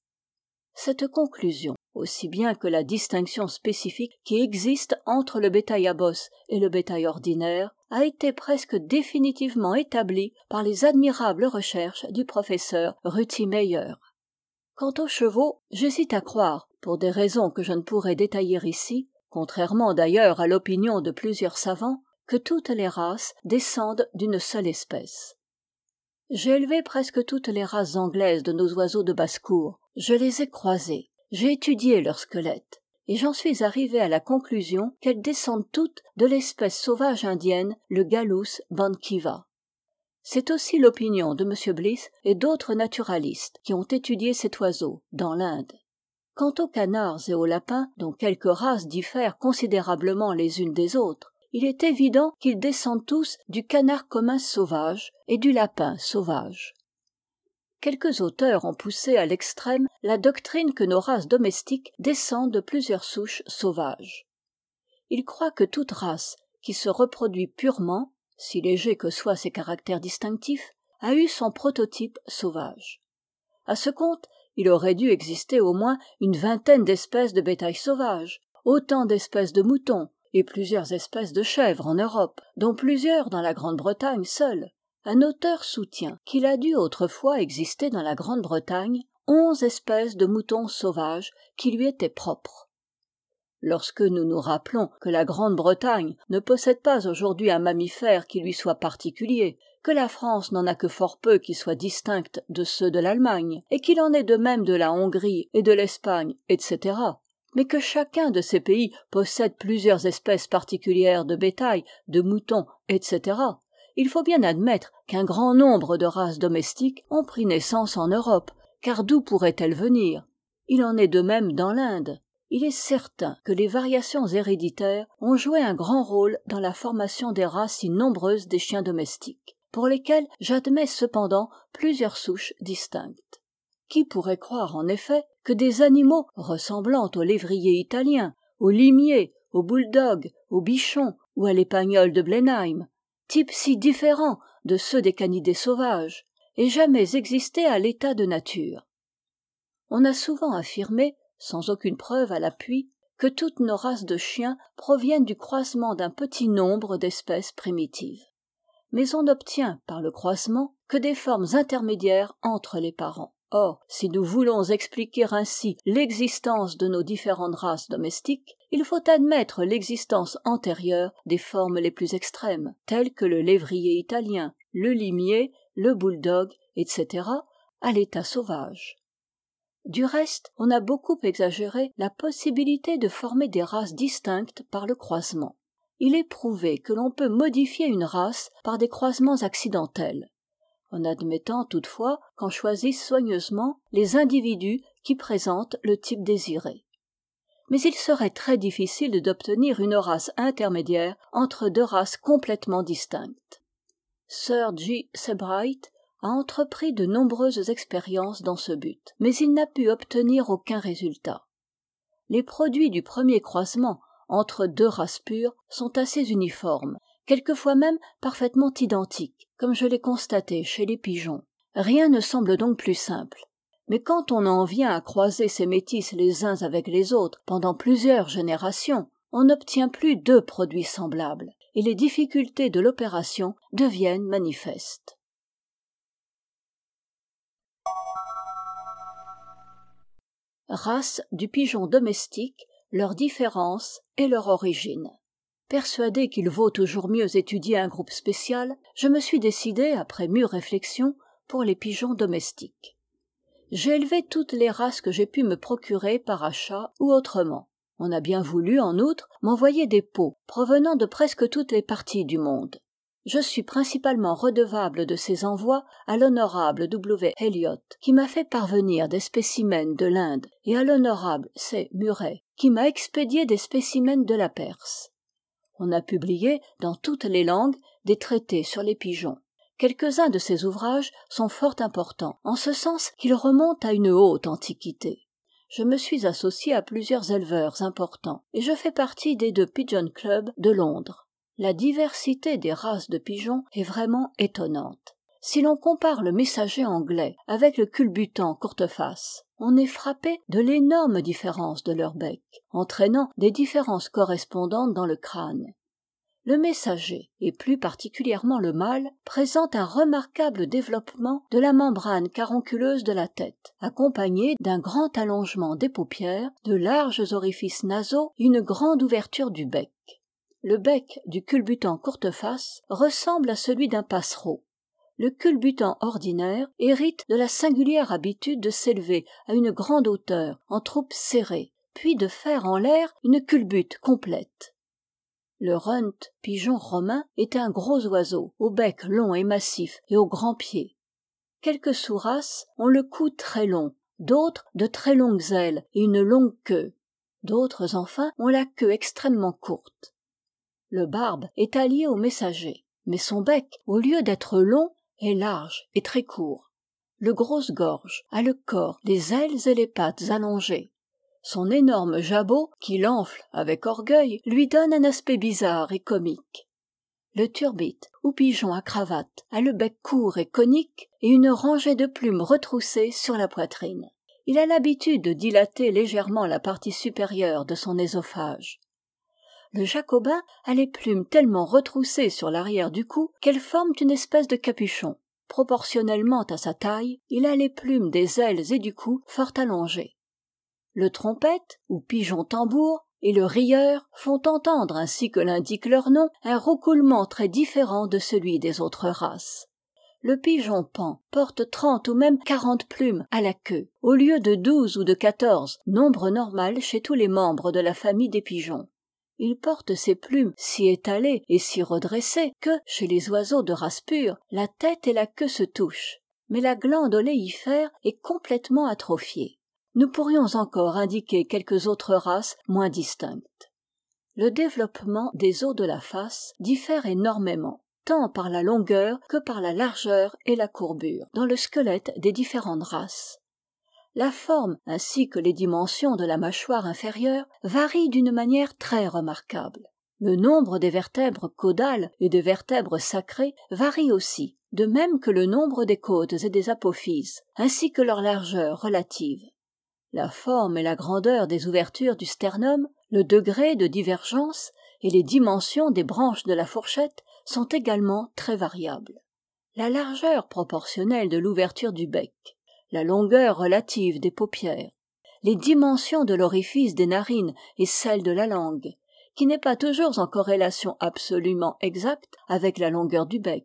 Cette conclusion, aussi bien que la distinction spécifique qui existe entre le bétail à bosse et le bétail ordinaire, a été presque définitivement établie par les admirables recherches du professeur Rütimeyer. Quant aux chevaux, j'hésite à croire, pour des raisons que je ne pourrais détailler ici, contrairement d'ailleurs à l'opinion de plusieurs savants, que toutes les races descendent d'une seule espèce. J'ai élevé presque toutes les races anglaises de nos oiseaux de basse-cour. Je les ai croisées, j'ai étudié leurs squelettes, et j'en suis arrivé à la conclusion qu'elles descendent toutes de l'espèce sauvage indienne, le Gallus bankiva. C'est aussi l'opinion de M. Bliss et d'autres naturalistes qui ont étudié cet oiseau dans l'Inde. Quant aux canards et aux lapins, dont quelques races diffèrent considérablement les unes des autres, il est évident qu'ils descendent tous du canard commun sauvage et du lapin sauvage. Quelques auteurs ont poussé à l'extrême la doctrine que nos races domestiques descendent de plusieurs souches sauvages. Ils croient que toute race qui se reproduit purement, si léger que soient ses caractères distinctifs, a eu son prototype sauvage. À ce compte, il aurait dû exister au moins une vingtaine d'espèces de bétail sauvage, autant d'espèces de moutons et plusieurs espèces de chèvres en Europe, dont plusieurs dans la Grande-Bretagne seule. Un auteur soutient qu'il a dû autrefois exister dans la Grande-Bretagne onze espèces de moutons sauvages qui lui étaient propres. Lorsque nous nous rappelons que la Grande-Bretagne ne possède pas aujourd'hui un mammifère qui lui soit particulier, que la France n'en a que fort peu qui soient distincts de ceux de l'Allemagne, et qu'il en est de même de la Hongrie et de l'Espagne, et cetera, mais que chacun de ces pays possède plusieurs espèces particulières de bétail, de moutons, et cetera, il faut bien admettre qu'un grand nombre de races domestiques ont pris naissance en Europe, car d'où pourraient-elles venir ? Il en est de même dans l'Inde. Il est certain que les variations héréditaires ont joué un grand rôle dans la formation des races si nombreuses des chiens domestiques, pour lesquelles j'admets cependant plusieurs souches distinctes. Qui pourrait croire en effet que des animaux ressemblant au lévrier italien, au limier, au bouledogue, au bichon ou à l'épagnole de Blenheim, types si différents de ceux des canidés sauvages, aient jamais existé à l'état de nature? On a souvent affirmé, sans aucune preuve à l'appui, que toutes nos races de chiens proviennent du croisement d'un petit nombre d'espèces primitives. Mais on n'obtient par le croisement que des formes intermédiaires entre les parents. Or, si nous voulons expliquer ainsi l'existence de nos différentes races domestiques, il faut admettre l'existence antérieure des formes les plus extrêmes, telles que le lévrier italien, le limier, le bouledogue, et cætera, à l'état sauvage. Du reste, on a beaucoup exagéré la possibilité de former des races distinctes par le croisement. Il est prouvé que l'on peut modifier une race par des croisements accidentels, en admettant toutefois qu'on choisisse soigneusement les individus qui présentent le type désiré. Mais il serait très difficile d'obtenir une race intermédiaire entre deux races complètement distinctes. Sir J. Sebright a entrepris de nombreuses expériences dans ce but, mais il n'a pu obtenir aucun résultat. Les produits du premier croisement entre deux races pures sont assez uniformes, quelquefois même parfaitement identiques, comme je l'ai constaté chez les pigeons. Rien ne semble donc plus simple. Mais quand on en vient à croiser ces métis les uns avec les autres pendant plusieurs générations, on n'obtient plus deux produits semblables, et les difficultés de l'opération deviennent manifestes. Races du pigeon domestique, leurs différences et leur origine. Persuadé qu'il vaut toujours mieux étudier un groupe spécial, je me suis décidé, après mûre réflexion, pour les pigeons domestiques. J'ai élevé toutes les races que j'ai pu me procurer par achat ou autrement. On a bien voulu, en outre, m'envoyer des pots provenant de presque toutes les parties du monde. Je suis principalement redevable de ces envois à l'honorable W. Elliott, qui m'a fait parvenir des spécimens de l'Inde, et à l'honorable C. Murray, qui m'a expédié des spécimens de la Perse. On a publié, dans toutes les langues, des traités sur les pigeons. Quelques-uns de ces ouvrages sont fort importants, en ce sens qu'ils remontent à une haute antiquité. Je me suis associé à plusieurs éleveurs importants, et je fais partie des deux Pigeon Club de Londres. La diversité des races de pigeons est vraiment étonnante. Si l'on compare le messager anglais avec le culbutant courteface, on est frappé de l'énorme différence de leur bec, entraînant des différences correspondantes dans le crâne. Le messager, et plus particulièrement le mâle, présente un remarquable développement de la membrane caronculeuse de la tête, accompagné d'un grand allongement des paupières, de larges orifices nasaux et une grande ouverture du bec. Le bec du culbutant courteface ressemble à celui d'un passereau. Le culbutant ordinaire hérite de la singulière habitude de s'élever à une grande hauteur, en troupes serrées, puis de faire en l'air une culbute complète. Le runt, pigeon romain, est un gros oiseau, au bec long et massif et aux grands pieds. Quelques sous-races ont le cou très long, d'autres de très longues ailes et une longue queue. D'autres enfin ont la queue extrêmement courte. Le barbe est allié au messager, mais son bec, au lieu d'être long, est large et très court. Le grosse-gorge a le corps, les ailes et les pattes allongées. Son énorme jabot, qui l'enfle avec orgueil, lui donne un aspect bizarre et comique. Le turbite, ou pigeon à cravate, a le bec court et conique et une rangée de plumes retroussées sur la poitrine. Il a l'habitude de dilater légèrement la partie supérieure de son œsophage. Le jacobin a les plumes tellement retroussées sur l'arrière du cou qu'elles forment une espèce de capuchon. Proportionnellement à sa taille, il a les plumes des ailes et du cou fort allongées. Le trompette, ou pigeon tambour, et le rieur font entendre, ainsi que l'indique leur nom, un roucoulement très différent de celui des autres races. Le pigeon paon porte trente ou même quarante plumes à la queue, au lieu de douze ou de quatorze, nombre normal chez tous les membres de la famille des pigeons. Il porte ces plumes si étalées et si redressées que, chez les oiseaux de race pure, la tête et la queue se touchent, mais la glande oléifère est complètement atrophiée. nous pourrions encore indiquer quelques autres races moins distinctes. Le développement des os de la face diffère énormément, tant par la longueur que par la largeur et la courbure, dans le squelette des différentes races. La forme ainsi que les dimensions de la mâchoire inférieure varient d'une manière très remarquable. Le nombre des vertèbres caudales et des vertèbres sacrées varie aussi, de même que le nombre des côtes et des apophyses, ainsi que leur largeur relative. La forme et la grandeur des ouvertures du sternum, le degré de divergence et les dimensions des branches de la fourchette sont également très variables. La largeur proportionnelle de l'ouverture du bec, la longueur relative des paupières, les dimensions de l'orifice des narines et celles de la langue, qui n'est pas toujours en corrélation absolument exacte avec la longueur du bec,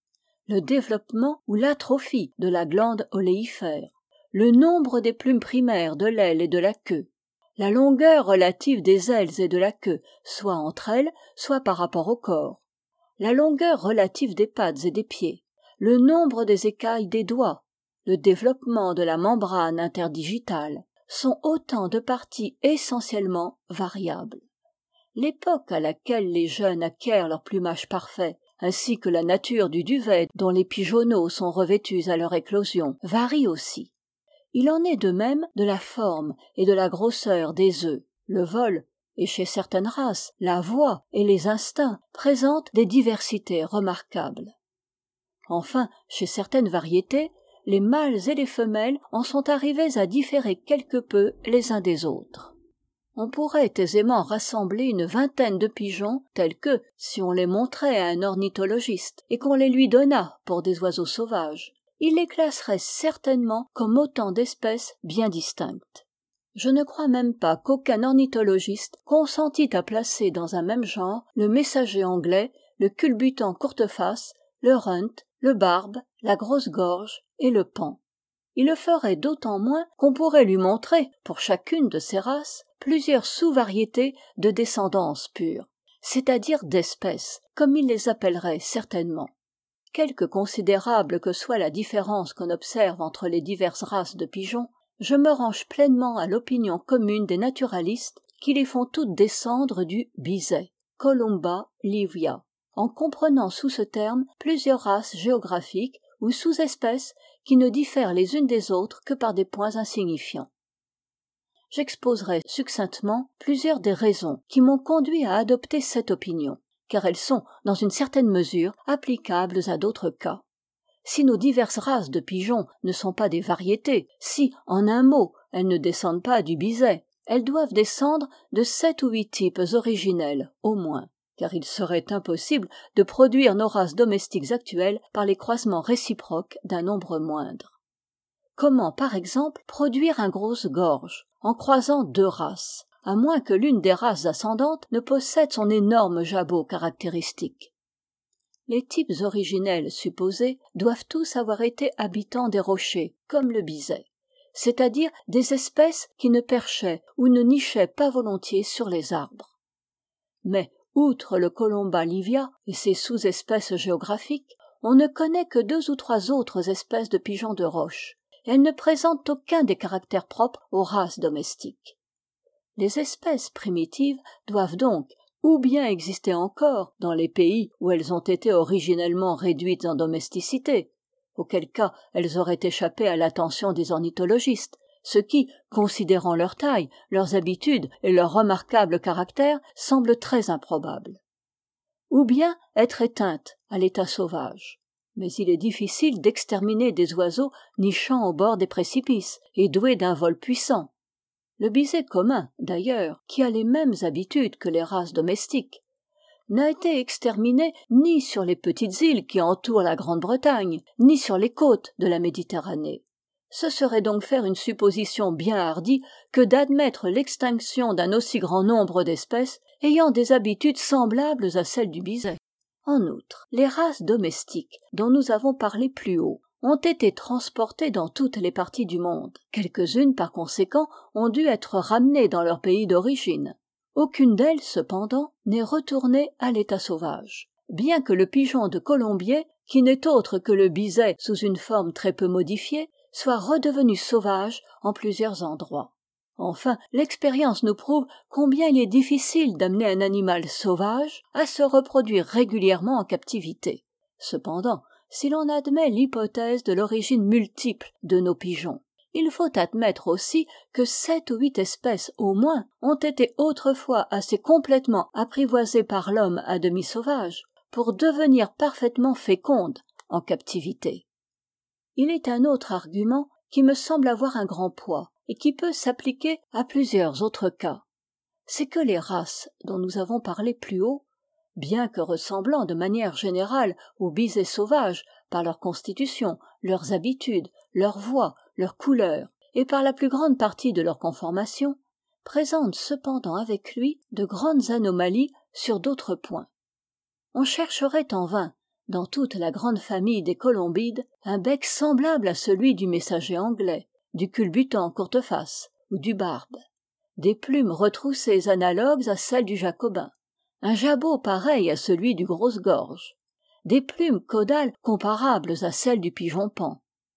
le développement ou l'atrophie de la glande oléifère, le nombre des plumes primaires de l'aile et de la queue, la longueur relative des ailes et de la queue, soit entre elles, soit par rapport au corps, la longueur relative des pattes et des pieds, le nombre des écailles des doigts, le développement de la membrane interdigitale, sont autant de parties essentiellement variables. L'époque à laquelle les jeunes acquièrent leur plumage parfait, ainsi que la nature du duvet dont les pigeonneaux sont revêtus à leur éclosion, varie aussi. Il en est de même de la forme et de la grosseur des œufs. Le vol, et chez certaines races, la voix et les instincts présentent des diversités remarquables. Enfin, chez certaines variétés, les mâles et les femelles en sont arrivés à différer quelque peu les uns des autres. On pourrait aisément rassembler une vingtaine de pigeons tels que, si on les montrait à un ornithologiste et qu'on les lui donnât pour des oiseaux sauvages, il les classerait certainement comme autant d'espèces bien distinctes. Je ne crois même pas qu'aucun ornithologiste consentît à placer dans un même genre le messager anglais, le culbutant courteface, le runt, le barbe, la grosse-gorge et le paon. Il le ferait d'autant moins qu'on pourrait lui montrer, pour chacune de ces races, plusieurs sous-variétés de descendance pure, c'est-à-dire d'espèces, comme il les appellerait certainement. Quelque considérable que soit la différence qu'on observe entre les diverses races de pigeons, je me range pleinement à l'opinion commune des naturalistes qui les font toutes descendre du biset, Columba livia, en comprenant sous ce terme plusieurs races géographiques ou sous-espèces qui ne diffèrent les unes des autres que par des points insignifiants. J'exposerai succinctement plusieurs des raisons qui m'ont conduit à adopter cette opinion, car elles sont, dans une certaine mesure, applicables à d'autres cas. Si nos diverses races de pigeons ne sont pas des variétés, si, en un mot, elles ne descendent pas du biset, elles doivent descendre de sept ou huit types originels, au moins, car il serait impossible de produire nos races domestiques actuelles par les croisements réciproques d'un nombre moindre. Comment, par exemple, produire un grosse-gorge en croisant deux races, à moins que l'une des races ascendantes ne possède son énorme jabot caractéristique? Les types originels supposés doivent tous avoir été habitants des rochers, comme le biset, c'est-à-dire des espèces qui ne perchaient ou ne nichaient pas volontiers sur les arbres. Mais, outre le Columba livia et ses sous-espèces géographiques, on ne connaît que deux ou trois autres espèces de pigeons de roche, et elles ne présentent aucun des caractères propres aux races domestiques. Les espèces primitives doivent donc ou bien exister encore dans les pays où elles ont été originellement réduites en domesticité, auquel cas elles auraient échappé à l'attention des ornithologistes, ce qui, considérant leur taille, leurs habitudes et leur remarquable caractère, semble très improbable. Ou bien être éteintes à l'état sauvage. Mais il est difficile d'exterminer des oiseaux nichant au bord des précipices et doués d'un vol puissant. Le biset commun, d'ailleurs, qui a les mêmes habitudes que les races domestiques, n'a été exterminé ni sur les petites îles qui entourent la Grande-Bretagne, ni sur les côtes de la Méditerranée. Ce serait donc faire une supposition bien hardie que d'admettre l'extinction d'un aussi grand nombre d'espèces ayant des habitudes semblables à celles du biset. En outre, les races domestiques dont nous avons parlé plus haut ont été transportées dans toutes les parties du monde. Quelques-unes, par conséquent, ont dû être ramenées dans leur pays d'origine. Aucune d'elles, cependant, n'est retournée à l'état sauvage. Bien que le pigeon de Colombier, qui n'est autre que le biset sous une forme très peu modifiée, soit redevenu sauvage en plusieurs endroits. Enfin, l'expérience nous prouve combien il est difficile d'amener un animal sauvage à se reproduire régulièrement en captivité. Cependant, si l'on admet l'hypothèse de l'origine multiple de nos pigeons, il faut admettre aussi que sept ou huit espèces au moins ont été autrefois assez complètement apprivoisées par l'homme à demi sauvage pour devenir parfaitement fécondes en captivité. Il est un autre argument qui me semble avoir un grand poids et qui peut s'appliquer à plusieurs autres cas. C'est que les races dont nous avons parlé plus haut, bien que ressemblant de manière générale aux bisets sauvages par leur constitution, leurs habitudes, leur voix, leur couleur, et par la plus grande partie de leur conformation, présentent cependant avec lui de grandes anomalies sur d'autres points. On chercherait en vain, dans toute la grande famille des colombides, un bec semblable à celui du messager anglais, du culbutant courteface ou du barbe, des plumes retroussées analogues à celles du jacobin, un jabot pareil à celui du grosse-gorge, des plumes caudales comparables à celles du pigeon-paon.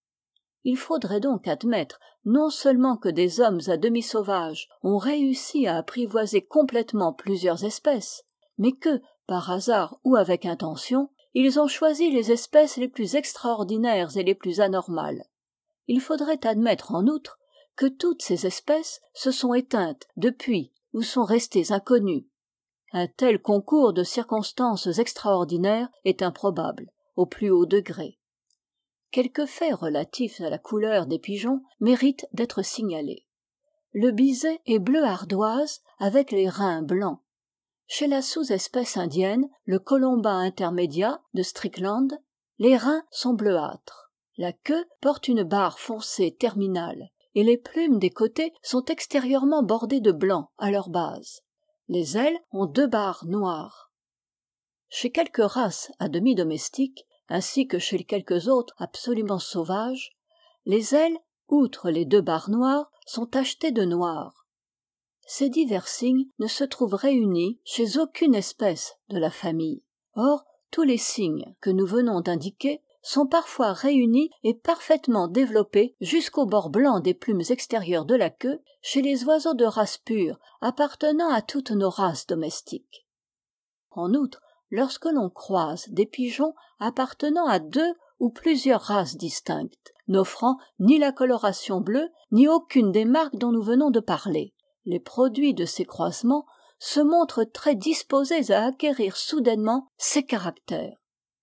Il faudrait donc admettre non seulement que des hommes à demi sauvages ont réussi à apprivoiser complètement plusieurs espèces, mais que, par hasard ou avec intention, ils ont choisi les espèces les plus extraordinaires et les plus anormales. Il faudrait admettre en outre que toutes ces espèces se sont éteintes depuis ou sont restées inconnues. Un tel concours de circonstances extraordinaires est improbable, au plus haut degré. Quelques faits relatifs à la couleur des pigeons méritent d'être signalés. Le biset est bleu ardoise avec les reins blancs. Chez la sous-espèce indienne, le colomba intermédia de Strickland, les reins sont bleuâtres. La queue porte une barre foncée terminale et les plumes des côtés sont extérieurement bordées de blanc à leur base. Les ailes ont deux barres noires. Chez quelques races à demi domestiques, ainsi que chez quelques autres absolument sauvages, les ailes, outre les deux barres noires, sont tachetées de noir. Ces divers signes ne se trouvent réunis chez aucune espèce de la famille. Or, tous les signes que nous venons d'indiquer sont parfois réunis et parfaitement développés jusqu'au bord blanc des plumes extérieures de la queue chez les oiseaux de race pure appartenant à toutes nos races domestiques. En outre, lorsque l'on croise des pigeons appartenant à deux ou plusieurs races distinctes, n'offrant ni la coloration bleue ni aucune des marques dont nous venons de parler, les produits de ces croisements se montrent très disposés à acquérir soudainement ces caractères.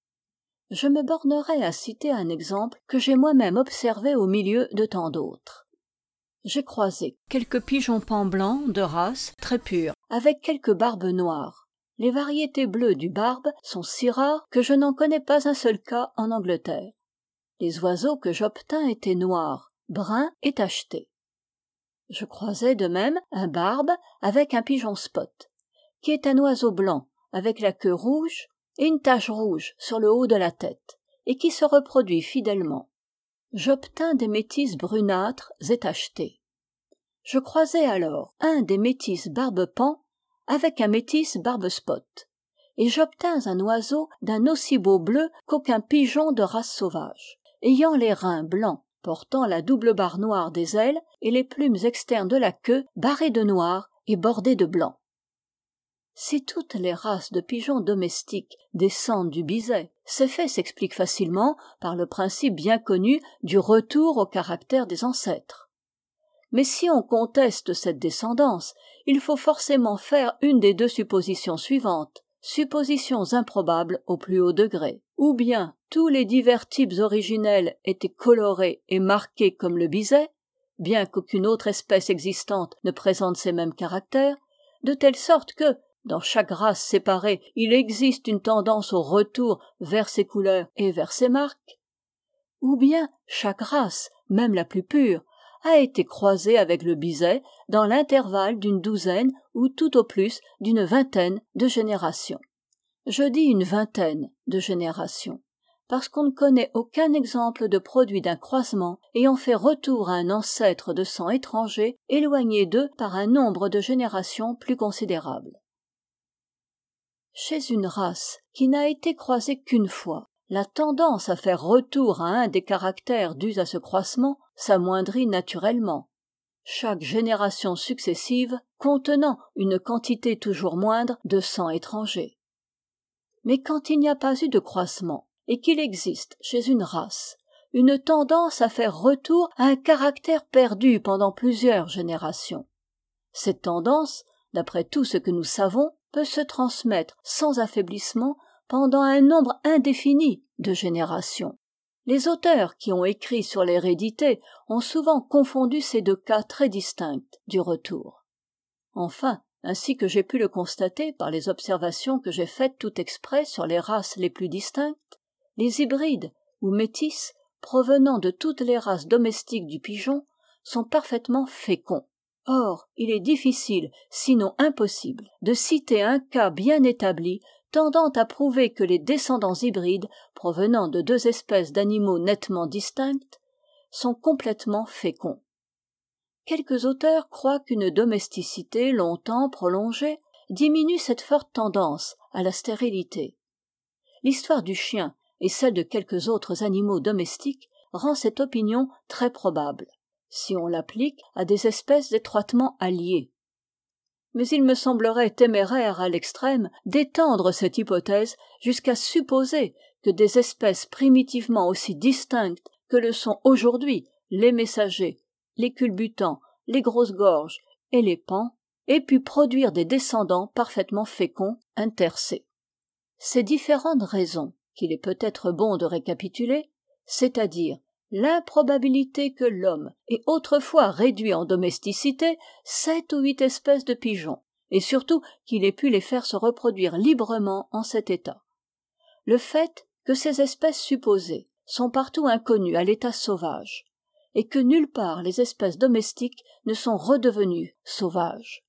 Je me bornerai à citer un exemple que j'ai moi-même observé au milieu de tant d'autres. J'ai croisé quelques pigeons-paons blancs de race très pure, avec quelques barbes noires. Les variétés bleues du barbe sont si rares que je n'en connais pas un seul cas en Angleterre. Les oiseaux que j'obtins étaient noirs, bruns et tachetés. Je croisai de même un barbe avec un pigeon spot, qui est un oiseau blanc avec la queue rouge et une tache rouge sur le haut de la tête, et qui se reproduit fidèlement. J'obtins des métisses brunâtres et tachetées. Je croisai alors un des métis barbe-paon avec un métis barbe-spot, et j'obtins un oiseau d'un aussi beau bleu qu'aucun pigeon de race sauvage, ayant les reins blancs, portant la double barre noire des ailes et les plumes externes de la queue barrées de noir et bordées de blanc. Si toutes les races de pigeons domestiques descendent du biset, ces faits s'expliquent facilement par le principe bien connu du retour au caractère des ancêtres. Mais si on conteste cette descendance, il faut forcément faire une des deux suppositions suivantes, suppositions improbables au plus haut degré. Ou bien tous les divers types originels étaient colorés et marqués comme le biset, bien qu'aucune autre espèce existante ne présente ces mêmes caractères, de telle sorte que, dans chaque race séparée, il existe une tendance au retour vers ses couleurs et vers ses marques. Ou bien chaque race, même la plus pure, a été croisée avec le biset dans l'intervalle d'une douzaine ou tout au plus d'une vingtaine de générations. Je dis une vingtaine de générations, parce qu'on ne connaît aucun exemple de produit d'un croisement ayant fait retour à un ancêtre de sang étranger éloigné d'eux par un nombre de générations plus considérable. Chez une race qui n'a été croisée qu'une fois, la tendance à faire retour à un des caractères dus à ce croissement s'amoindrit naturellement, chaque génération successive contenant une quantité toujours moindre de sang étranger. Mais quand il n'y a pas eu de croissement, et qu'il existe chez une race une tendance à faire retour à un caractère perdu pendant plusieurs générations, cette tendance, d'après tout ce que nous savons, peut se transmettre sans affaiblissement pendant un nombre indéfini de générations. Les auteurs qui ont écrit sur l'hérédité ont souvent confondu ces deux cas très distincts du retour. Enfin, ainsi que j'ai pu le constater par les observations que j'ai faites tout exprès sur les races les plus distinctes, les hybrides ou métis provenant de toutes les races domestiques du pigeon sont parfaitement féconds. Or, il est difficile, sinon impossible, de citer un cas bien établi tendant à prouver que les descendants hybrides provenant de deux espèces d'animaux nettement distinctes sont complètement féconds. Quelques auteurs croient qu'une domesticité longtemps prolongée diminue cette forte tendance à la stérilité. L'histoire du chien et celle de quelques autres animaux domestiques rend cette opinion très probable, si on l'applique à des espèces étroitement alliées. Mais il me semblerait téméraire à l'extrême d'étendre cette hypothèse jusqu'à supposer que des espèces primitivement aussi distinctes que le sont aujourd'hui les messagers, les culbutants, les grosses-gorges et les paons aient pu produire des descendants parfaitement féconds, intersés. Ces différentes raisons qu'il est peut-être bon de récapituler, c'est-à-dire l'improbabilité que l'homme ait autrefois réduit en domesticité sept ou huit espèces de pigeons, et surtout qu'il ait pu les faire se reproduire librement en cet état. Le fait que ces espèces supposées sont partout inconnues à l'état sauvage, et que nulle part les espèces domestiques ne sont redevenues sauvages.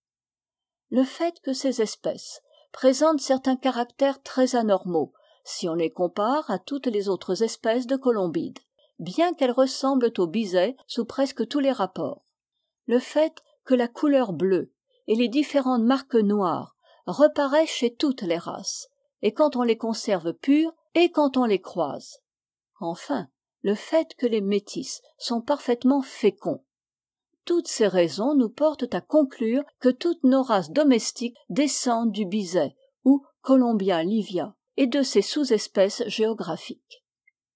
Le fait que ces espèces présentent certains caractères très anormaux, si on les compare à toutes les autres espèces de colombides, bien qu'elles ressemblent aux bisets sous presque tous les rapports. Le fait que la couleur bleue et les différentes marques noires reparaissent chez toutes les races, et quand on les conserve pures et quand on les croise. Enfin, le fait que les métis sont parfaitement féconds. Toutes ces raisons nous portent à conclure que toutes nos races domestiques descendent du biset ou Columbia livia et de ses sous-espèces géographiques.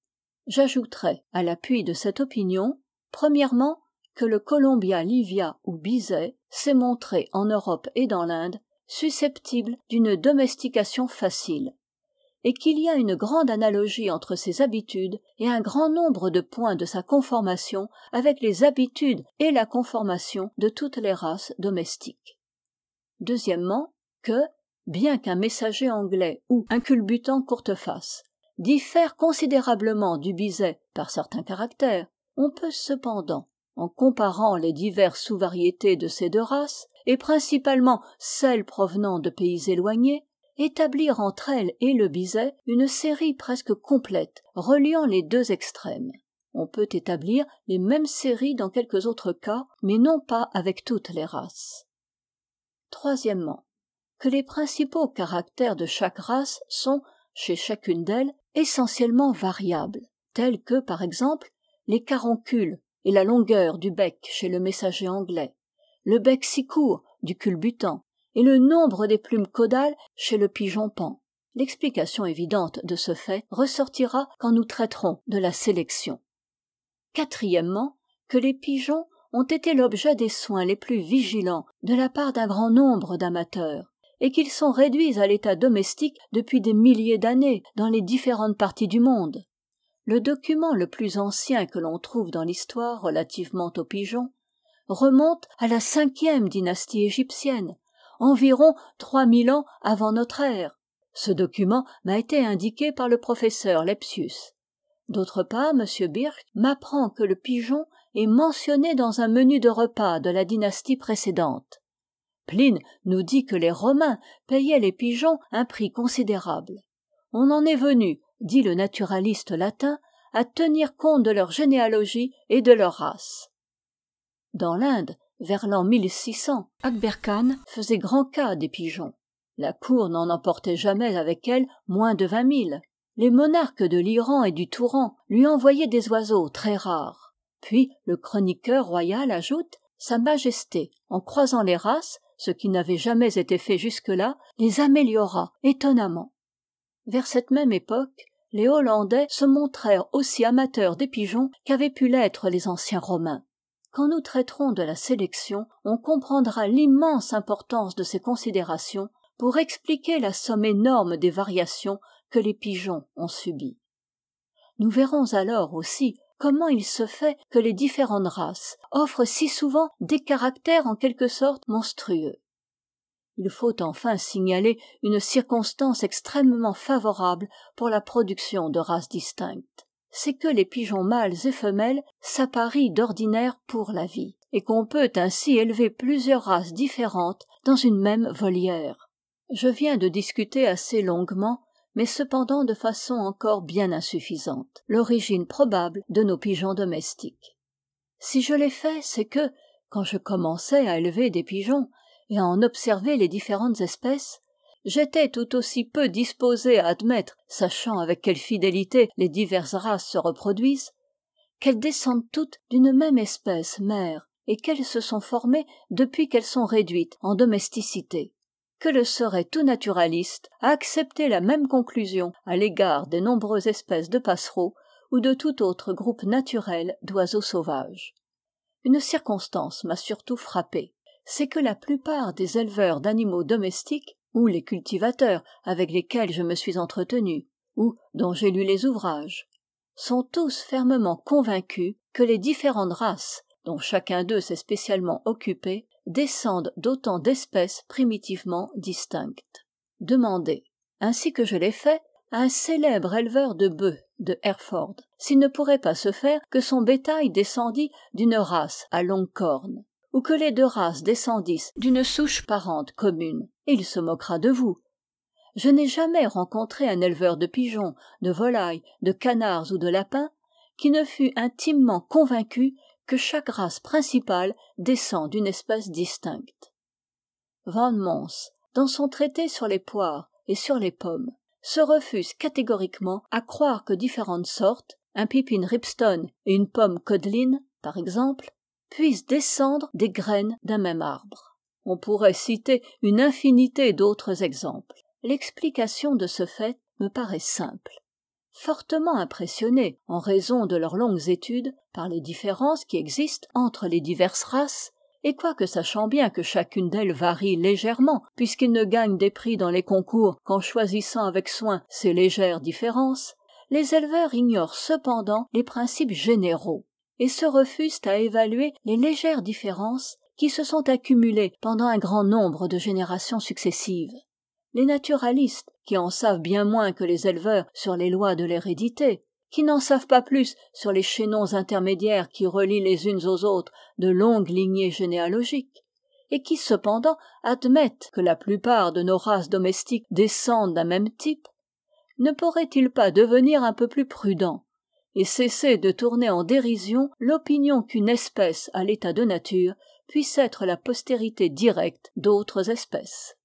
J'ajouterai à l'appui de cette opinion, premièrement, que le Columbia livia ou biset s'est montré en Europe et dans l'Inde susceptible d'une domestication facile, et qu'il y a une grande analogie entre ses habitudes et un grand nombre de points de sa conformation avec les habitudes et la conformation de toutes les races domestiques. Deuxièmement, que, bien qu'un messager anglais ou un culbutant courteface diffère considérablement du biset par certains caractères, on peut cependant, en comparant les diverses sous-variétés de ces deux races, et principalement celles provenant de pays éloignés, établir entre elles et le biset une série presque complète reliant les deux extrêmes. On peut établir les mêmes séries dans quelques autres cas, mais non pas avec toutes les races. Troisièmement, que les principaux caractères de chaque race sont, chez chacune d'elles, essentiellement variables, tels que, par exemple, les caroncules et la longueur du bec chez le messager anglais, le bec si court du culbutant, et le nombre des plumes caudales chez le pigeon paon. L'explication évidente de ce fait ressortira quand nous traiterons de la sélection. Quatrièmement, que les pigeons ont été l'objet des soins les plus vigilants de la part d'un grand nombre d'amateurs, et qu'ils sont réduits à l'état domestique depuis des milliers d'années dans les différentes parties du monde. Le document le plus ancien que l'on trouve dans l'histoire relativement aux pigeons remonte à la cinquième dynastie égyptienne, environ trois mille ans avant notre ère. Ce document m'a été indiqué par le professeur Lepsius. D'autre part, M. Birch m'apprend que le pigeon est mentionné dans un menu de repas de la dynastie précédente. Pline nous dit que les Romains payaient les pigeons un prix considérable. On en est venu, dit le naturaliste latin, à tenir compte de leur généalogie et de leur race. Dans l'Inde, vers l'an mille six cents, Akber Khan faisait grand cas des pigeons. La cour n'en emportait jamais avec elle moins de vingt mille. les monarques de l'Iran et du Touran lui envoyaient des oiseaux très rares. Puis le chroniqueur royal ajoute « Sa Majesté, en croisant les races, ce qui n'avait jamais été fait jusque-là, les améliora étonnamment. » Vers cette même époque, les Hollandais se montrèrent aussi amateurs des pigeons qu'avaient pu l'être les anciens Romains. Quand nous traiterons de la sélection, on comprendra l'immense importance de ces considérations pour expliquer la somme énorme des variations que les pigeons ont subies. Nous verrons alors aussi comment il se fait que les différentes races offrent si souvent des caractères en quelque sorte monstrueux. Il faut enfin signaler une circonstance extrêmement favorable pour la production de races distinctes. C'est que les pigeons mâles et femelles s'apparient d'ordinaire pour la vie, et qu'on peut ainsi élever plusieurs races différentes dans une même volière. Je viens de discuter assez longuement, mais cependant de façon encore bien insuffisante, l'origine probable de nos pigeons domestiques. Si je l'ai fait, c'est que, quand je commençai à élever des pigeons et à en observer les différentes espèces, j'étais tout aussi peu disposé à admettre, sachant avec quelle fidélité les diverses races se reproduisent, qu'elles descendent toutes d'une même espèce mère et qu'elles se sont formées depuis qu'elles sont réduites en domesticité, que le serait tout naturaliste à accepter la même conclusion à l'égard des nombreuses espèces de passereaux ou de tout autre groupe naturel d'oiseaux sauvages. Une circonstance m'a surtout frappé, c'est que la plupart des éleveurs d'animaux domestiques, ou les cultivateurs avec lesquels je me suis entretenu, ou dont j'ai lu les ouvrages, sont tous fermement convaincus que les différentes races, dont chacun d'eux s'est spécialement occupé, descendent d'autant d'espèces primitivement distinctes. Demandez, ainsi que je l'ai fait, à un célèbre éleveur de bœufs de Hereford, s'il ne pourrait pas se faire que son bétail descendît d'une race à longues cornes, ou que les deux races descendissent d'une souche parente commune, et il se moquera de vous. Je n'ai jamais rencontré un éleveur de pigeons, de volailles, de canards ou de lapins qui ne fût intimement convaincu que chaque race principale descend d'une espèce distincte. Van Mons, dans son traité sur les poires et sur les pommes, se refuse catégoriquement à croire que différentes sortes, un pipin ripston et une pomme codlin, par exemple, puissent descendre des graines d'un même arbre. On pourrait citer une infinité d'autres exemples. L'explication de ce fait me paraît simple. Fortement impressionnés, en raison de leurs longues études, par les différences qui existent entre les diverses races, et quoique sachant bien que chacune d'elles varie légèrement, puisqu'il ne gagne des prix dans les concours qu'en choisissant avec soin ces légères différences, les éleveurs ignorent cependant les principes généraux, et se refusent à évaluer les légères différences qui se sont accumulées pendant un grand nombre de générations successives. Les naturalistes, qui en savent bien moins que les éleveurs sur les lois de l'hérédité, qui n'en savent pas plus sur les chaînons intermédiaires qui relient les unes aux autres de longues lignées généalogiques, et qui cependant admettent que la plupart de nos races domestiques descendent d'un même type, ne pourraient-ils pas devenir un peu plus prudents et cesser de tourner en dérision l'opinion qu'une espèce à l'état de nature puisse être la postérité directe d'autres espèces?